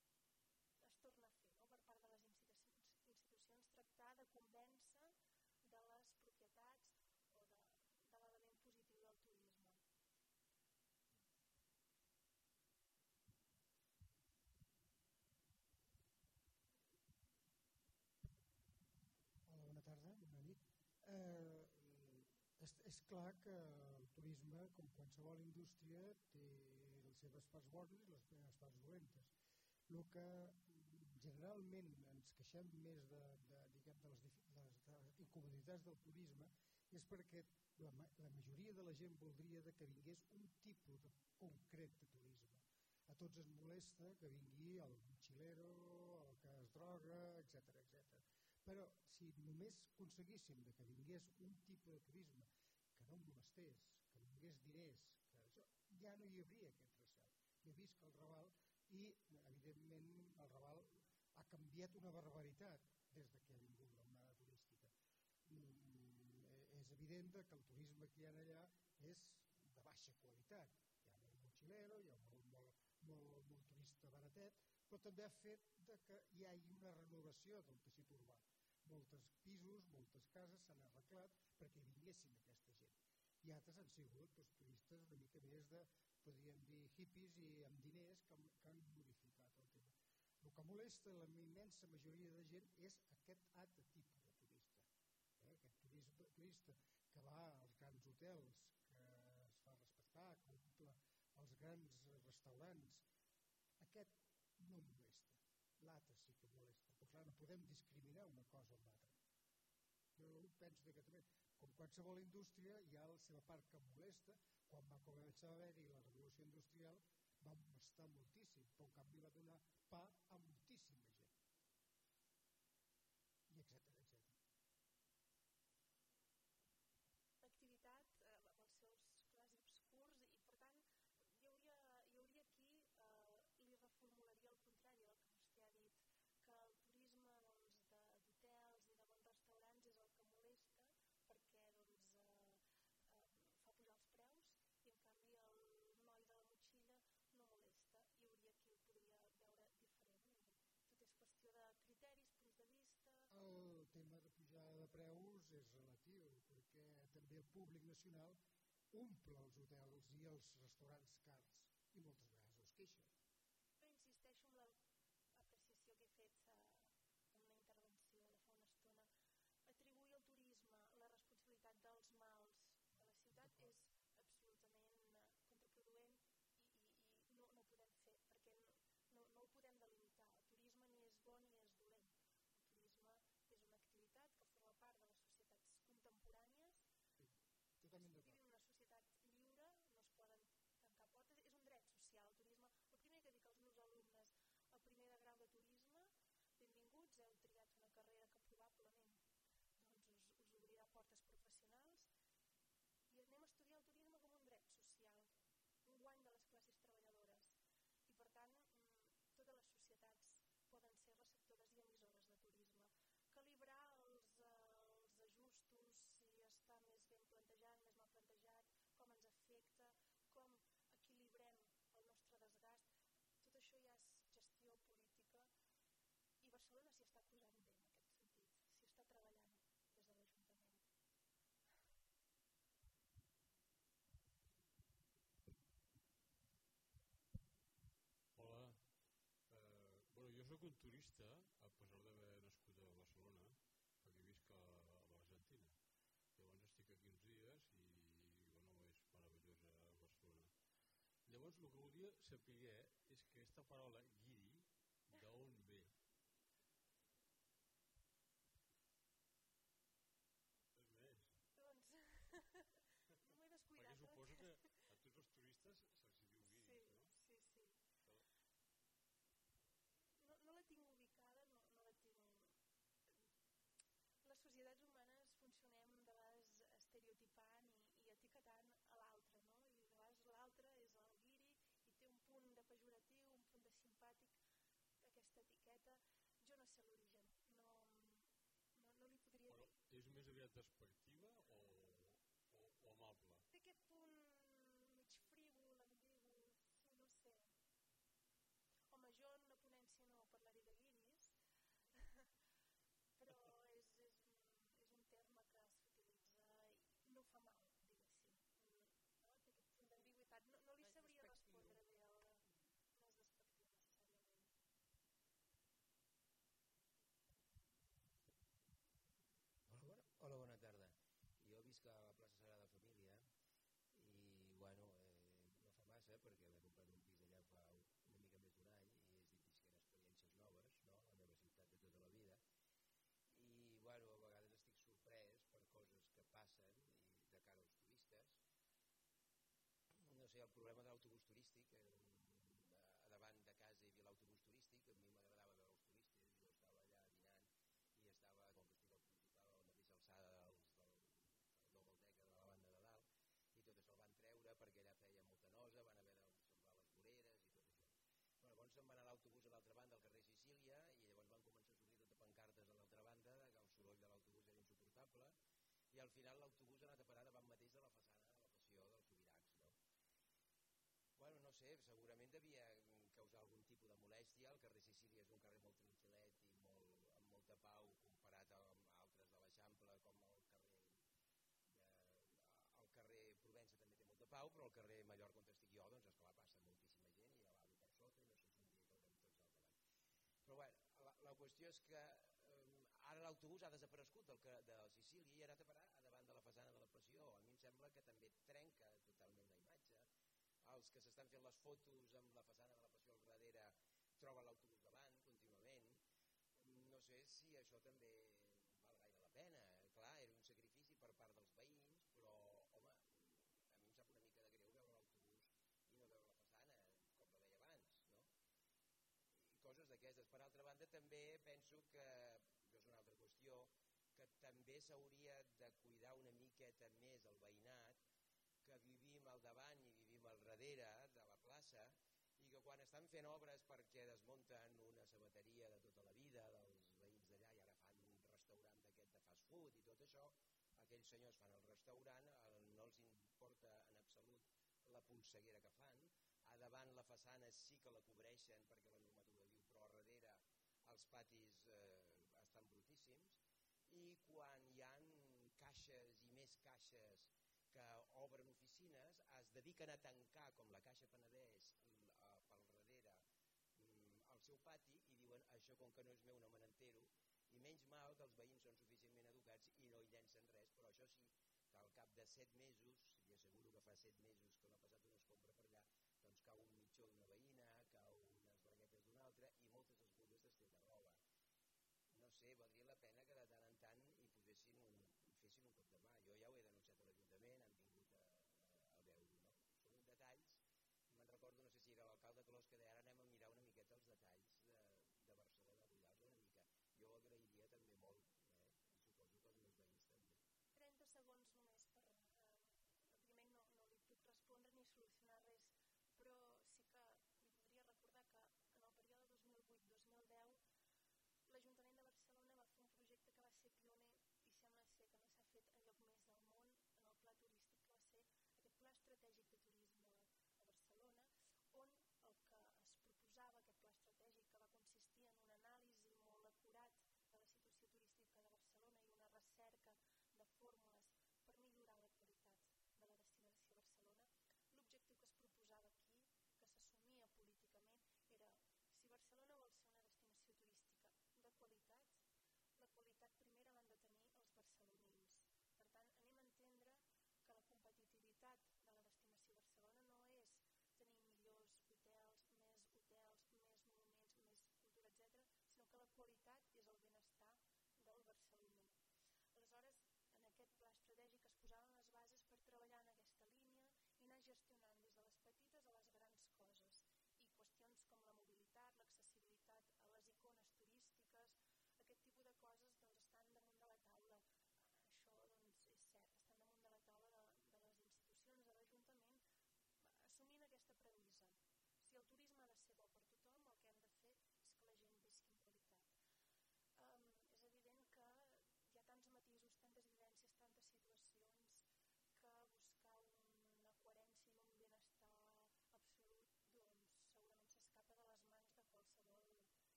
es torna a fer, no? Per part de les institucions, institucions tractar de convèncer de les propietats o de, de l'element positiu del turisme. Hola, bona tarda, bona nit. Eh, és, és clar que el turisme, com qualsevol indústria, té les seves parts bones i les seves parts dolentes. El que generalment ens queixem més de, de, diguem, de, les, de les incomoditats del turisme és perquè la, la majoria de la gent voldria de que vingués un tipus de, concret de turisme. A tots ens molesta que vingui el mochilero, el que es droga, etcètera, etcètera. Però si només aconseguíssim de que vingués un tipus de turisme que no molestés, que vingués diners, que això, ja no hi hauria aquest recel. Jo he vist que el Raval, i evidentment el Raval ha canviat una barbaritat des que ha vingut l'onada turística. Mm, és evident que el turisme que hi ha allà és de baixa qualitat. Hi ha molt mochilero, hi ha molt, molt, molt, molt turista baratet, però també ha fet de que hi hagi una renovació del teixit urbà. Molts pisos, moltes cases s'han arreglat perquè vinguessin aquesta gent. I altres han sigut doncs, turistes una mica més de, podríem dir, hippies i amb diners que, que han modificat el tema. El que molesta la immensa majoria de gent és aquest altre tipus de turista. Eh? Aquest turisme, turista que va als grans hotels, que es fa respectar, que omple els grans restaurants. Aquest no molesta. L'altre sí que molesta. Però clar, no podem discriminar una cosa amb l'altra. Jo penso que també, com qualsevol indústria, hi ha la seva part que molesta. Quan va començar a haver-hi la revolució industrial va molestar moltíssim, però en canvi va donar pa a moltíssima gent. I etcètera, etcètera. L'activitat eh, amb els seus clars i obscurs i per tant hi hauria, hi hauria aquí eh, li reformularia el contrari del que vostè ha dit, que el turisme doncs, d'hotels i de bons restaurants és el que molesta perquè doncs, eh, eh, fa pujar els preus i en canvi el noi de la motxilla no molesta. Hi hauria qui ho podria veure diferent. Tot és qüestió de criteris, punts de vista... El tema de pujada de preus és relatiu, perquè també el públic nacional omple els hotels i els restaurants cars i moltes vegades els queixa. Però insisteixo en la sóc un turista, a pesar d'haver nascut a Barcelona, perquè visc a, a l'Argentina. Llavors estic aquí uns dies i, bueno, és meravellosa Barcelona. Llavors, el que volia saber és que aquesta paraula guiri, d'on ve? Res més. Doncs no m'he descuidat. Perquè suposo que a tots els turistes se'ls diu guiris, no? Sí, sí, sí. No, no la tinc ubicada, no, no la tinc... Les societats humanes funcionem de vegades estereotipant i, i etiquetant a l'altre, no? I de vegades l'altre és el guiri i té un punt de pejoratiu, un punt de simpàtic, aquesta etiqueta. Jo no sé l'origen, no, no, no li podria Però dir. és més aviat despectiva o, o, o amable? Té aquest punt mig frívol, ambigu, sí, no sé. Home, jo en una ponència no parlaré de guiris, però és, és, és un terme que s'utilitza i no fa mal, diguéssim. No? Té aquest punt d'ambigüitat. No, no li sabria respondre bé, el, no és despectiu necessàriament. Hola, bona, hola, bona tarda. Jo visc a la plaça Sagrada Família i, bueno, eh, no fa massa perquè m'he comprat un pis allà fa una mica més d'un any i és visquent experiències noves, no? La meva ciutat de tota la vida. I, bueno, a vegades estic sorprès per coses que passen i de cara als turistes. No sé, el problema de l'autobús turístic, era un, a davant de casa hi havia l'autobús turístic, a mi m'agradava veure els turistes, jo estava allà dinant i estava, com que estic al principal, a la mateixa alçada dels, del, del double decker de la banda de dalt, i tot això el van treure perquè allà feia molta nosa, van haver de sembrar les voreres i tot això. Bueno, llavors se'n va anar l'autobús a l'altra banda, al carrer Sicília, i llavors van començar a sortir tot pancartes a l'altra banda, que el soroll de l'autobús era insuportable, i al final l'autobús ha anat a parar davant mateix de la façana de la Passió dels Sobirats, no? Bueno, no sé, segurament devia causar algun tipus de molèstia. El carrer Sicília és un carrer molt tranquil·let i molt, amb molta pau comparat amb altres de l'Eixample, com el carrer de, el carrer Provença també té molta pau, però el carrer Mallorca on estic jo, doncs esclar, passa moltíssima gent i a l'AVE per sota i no sé si un dia caurem tots al davant. Però bueno, la, la qüestió és que eh, ara l'autobús ha desaparegut del, de Sicília i ha anat a parar a davant de la façana de la Passió. A mi em sembla que també trenca totalment la imatge. Els que s'estan fent les fotos amb la façana de la Passió al darrere troben l'autobús davant contínuament. No sé si això també val gaire la pena. Clar, era un sacrifici per part dels veïns, però, home, a mi em sap una mica de greu veure l'autobús i no veure la façana, com la veia abans, no? I coses d'aquestes. Per altra banda, també penso que, això és una altra qüestió, que també s'hauria de cuidar una miqueta més el veïnat, que vivim al davant i vivim al darrere de la plaça i que quan estan fent obres perquè desmunten una sabateria de tota la vida dels veïns d'allà i ara fan un restaurant d'aquest de fast food i tot això, aquells senyors fan el restaurant, no els importa en absolut la polseguera que fan, a davant la façana sí que la cobreixen perquè la normativa diu, però a darrere els patis eh, estan brutíssims i quan hi han caixes i més caixes que obren oficines, es dediquen a tancar, com la Caixa Penedès, pel darrere al seu pati i diuen això com que no és meu no me n'entero i menys mal que els veïns són suficientment educats i no hi llencen res, però això sí, que al cap de set mesos, li asseguro que fa set mesos que no ha passat una escombra per allà, doncs cau un mitjó d'una veïna, cau unes braguetes d'una altra i moltes esgulles d'estil de roba. No sé, valdria la pena que de tant en tant hi posessin un, fessin un cop de mà. Jo ja ho he denunciat a l'Ajuntament, han vingut a, a, a veure-ho, no? Són detalls, me'n recordo, no sé si era l'alcalde Clos que deia ara anem a mirar una miqueta els detalls de, de Barcelona, a buidar-los una mica. Jo ho agrairia també molt, eh? I suposo que els meus veïns també. trenta segons només per... Eh, òbviament no, no li puc respondre ni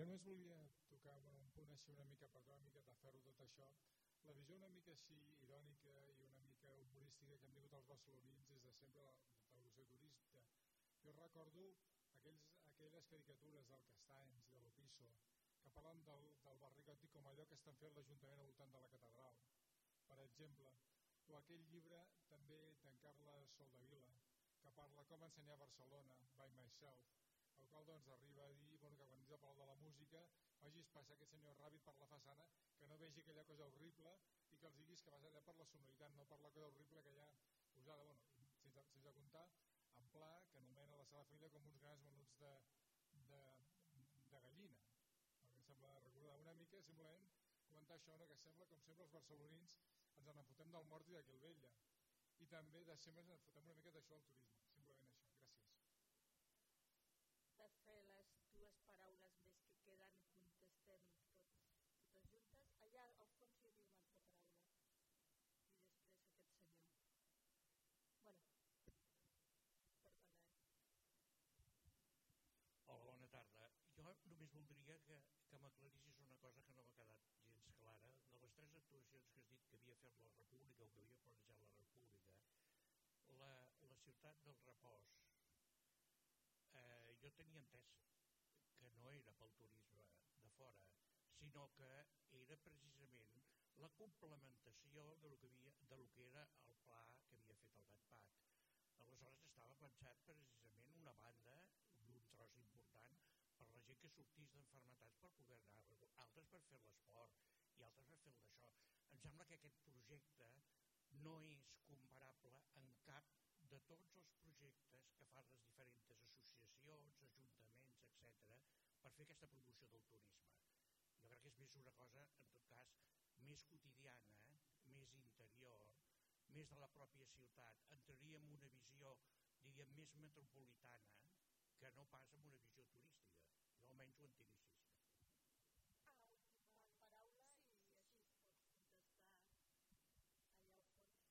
Jo només volia tocar un punt així una mica patòmic, de fer-ho tot això. La visió una mica així irònica i una mica humorística que han tingut els barcelonins des de sempre de l'evolució turística. Jo recordo aquells, aquelles caricatures del Castanys, de l'Opiso, que parlen del, del barri gòtic com allò que estan fent l'Ajuntament al voltant de la catedral, per exemple. O aquell llibre també d'en Carles Soldevila, que parla com ensenyar Barcelona, by myself, el qual doncs arriba a dir bueno, que quan ets al Palau de la Música vagis passar aquest senyor ràbid per la façana, que no vegi aquella cosa horrible i que els diguis que vas allà per la sonoritat, no per la cosa horrible que hi ha posada, bueno, sense, sense comptar en Pla, que anomena la Sagrada Família com uns grans menuts de, de, de gallina. Em sembla recordar una mica, simplement comentar això, no? Que sembla, com sempre, els barcelonins ens en fotem del mort i de Quelvella. I també de sempre ens en fotem una mica d'això al turisme. Simplement això. Gràcies. Per fer les dues paraules més que queden, contestem tots, totes juntes. Allà al fons hi havia una altra paraula. I després aquest senyor. Bueno, perdona. Hola, bona tarda. Jo només voldria que, que m'aclarissis una cosa que no m'ha quedat gens clara. De les tres actuacions que has dit que havia fet la República o que havia planejat la República, la, la ciutat del repòs, eh, jo tenia entès que no era pel turisme de fora, sinó que era precisament la complementació de lo que, havia, de lo que era el pla que havia fet el GATPAC. Aleshores estava pensat precisament una banda d'un tros important per la gent que sortís d'enfermetats per poder anar, altres per fer l'esport i altres per fer d'això. Em sembla que aquest projecte no és comparable en cap de tots els projectes que fan les diferents associacions, ajuntaments, etcètera, per fer aquesta promoció del turisme. Jo crec que és més una cosa, en tot cas, més quotidiana, més interior, més de la pròpia ciutat. Entraria en una visió, diríem, més metropolitana que no pas en una visió turística. Jo almenys ho entenc així. La paraula i així pots contestar allà al fons.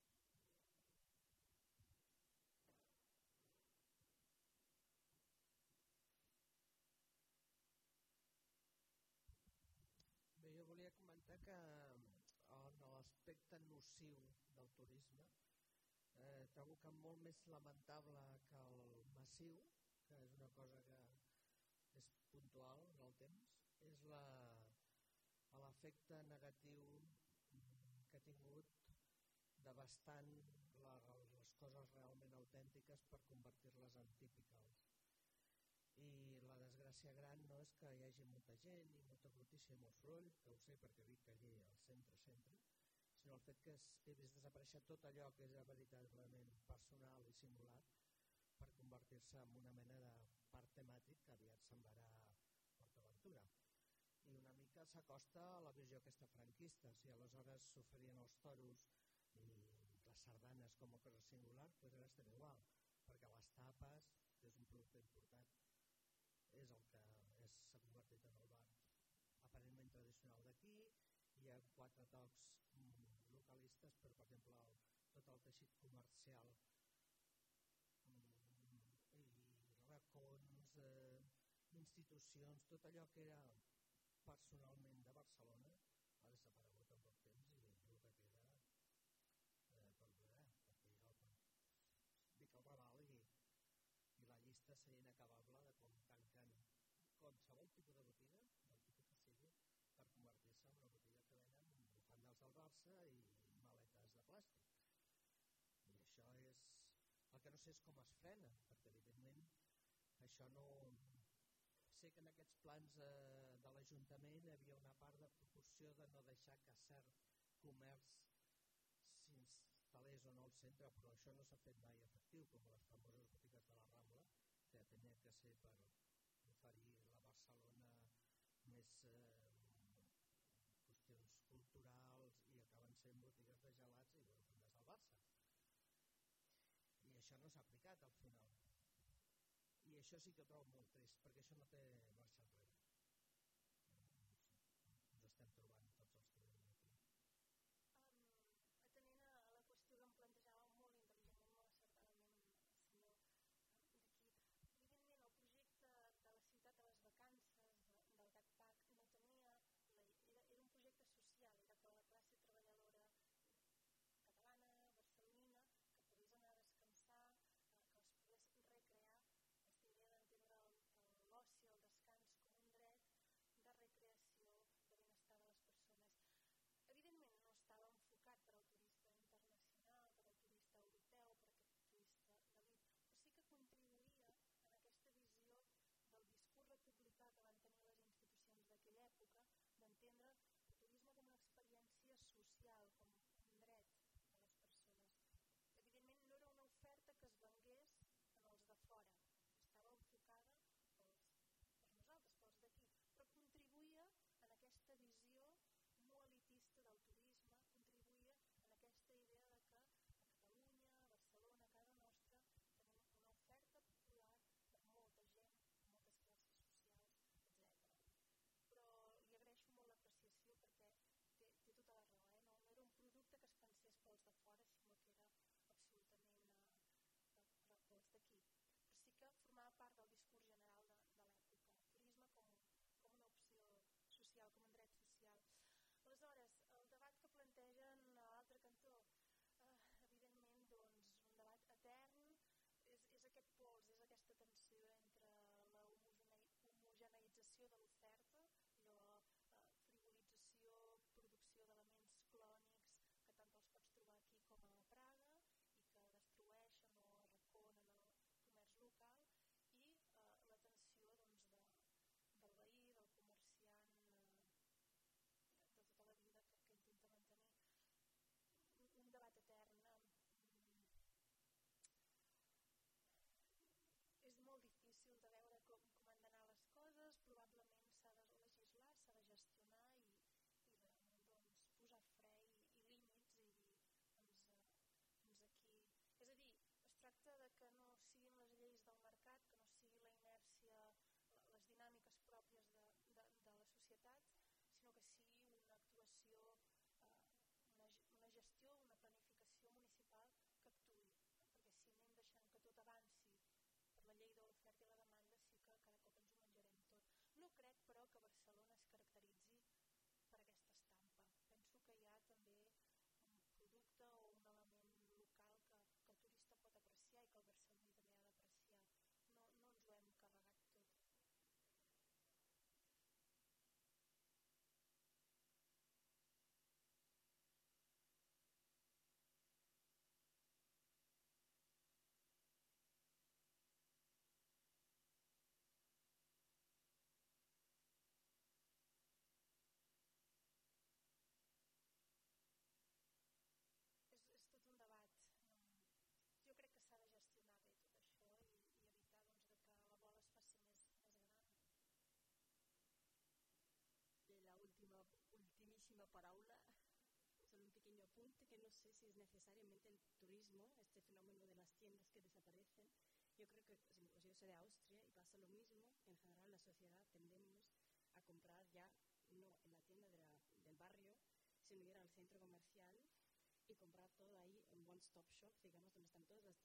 Bé, jo volia comentar que en l'aspecte nociu del turisme eh, trobo que molt més lamentable que el massiu, que és una cosa que és puntual en el temps, és l'efecte negatiu que ha tingut devastant la, les coses realment autèntiques per convertir-les en típiques. I la desgràcia gran no és que hi hagi molta gent i molta brutícia i molt soroll, que ho sé perquè vic allí al centre sempre, sinó el fet que he vist desaparèixer tot allò que era veritablement personal i singular per convertir-se en una mena de parc temàtic que aviat semblarà PortAventura. I una mica s'acosta a la visió aquesta franquista. Si aleshores s'oferien els toros i les sardanes com a cosa singular, doncs ara estem igual, perquè les tapes, que és un producte important, és el que s'ha convertit en el bar aparentment tradicional d'aquí. Hi ha quatre tocs mm, localistes, però per exemple el, tot el teixit comercial mm, i racons, eh, institucions, tot allò que era personalment de Barcelona ha desaparegut en poc temps i el que queda eh, per veure, perquè jo dic el Raval i, i la llista seria inacabable de com tanquen qualsevol tipus de botiga, del tipus que sigui, per convertir-se en una botiga que venen bufandals del Barça i maletes de plàstic. I això és... El que no sé és com es frena, perquè evidentment això no... Sé que en aquests plans eh, de l'Ajuntament hi havia una part de proporció de no deixar que cert comerç s'instal·lés o no al centre, però això no s'ha fet mai efectiu, com les famoses botigues de la Rambla, que tenia que ser per oferir la Barcelona més eh, qüestions culturals i acaben sent botigues de gelats i bueno, des del Barça. I això no s'ha aplicat al final. I això sí que ho trobo molt trist, perquè això no té marxa enrere. Ens estem trobant tots els que venim aquí. Um, atenent a la qüestió que em plantejava molt intel·ligentment, molt acertadament el senyor d'aquí, evidentment el projecte de la ciutat de les vacances, de, del GATPAC, sé si es necesariamente el turismo, este fenómeno de las tiendas que desaparecen. Yo creo que, pues yo soy de Austria y pasa lo mismo. En general, la sociedad tendemos a comprar ya no en la tienda de la, del barrio, sino ir al centro comercial y comprar todo ahí en one-stop shop, digamos, donde están todas las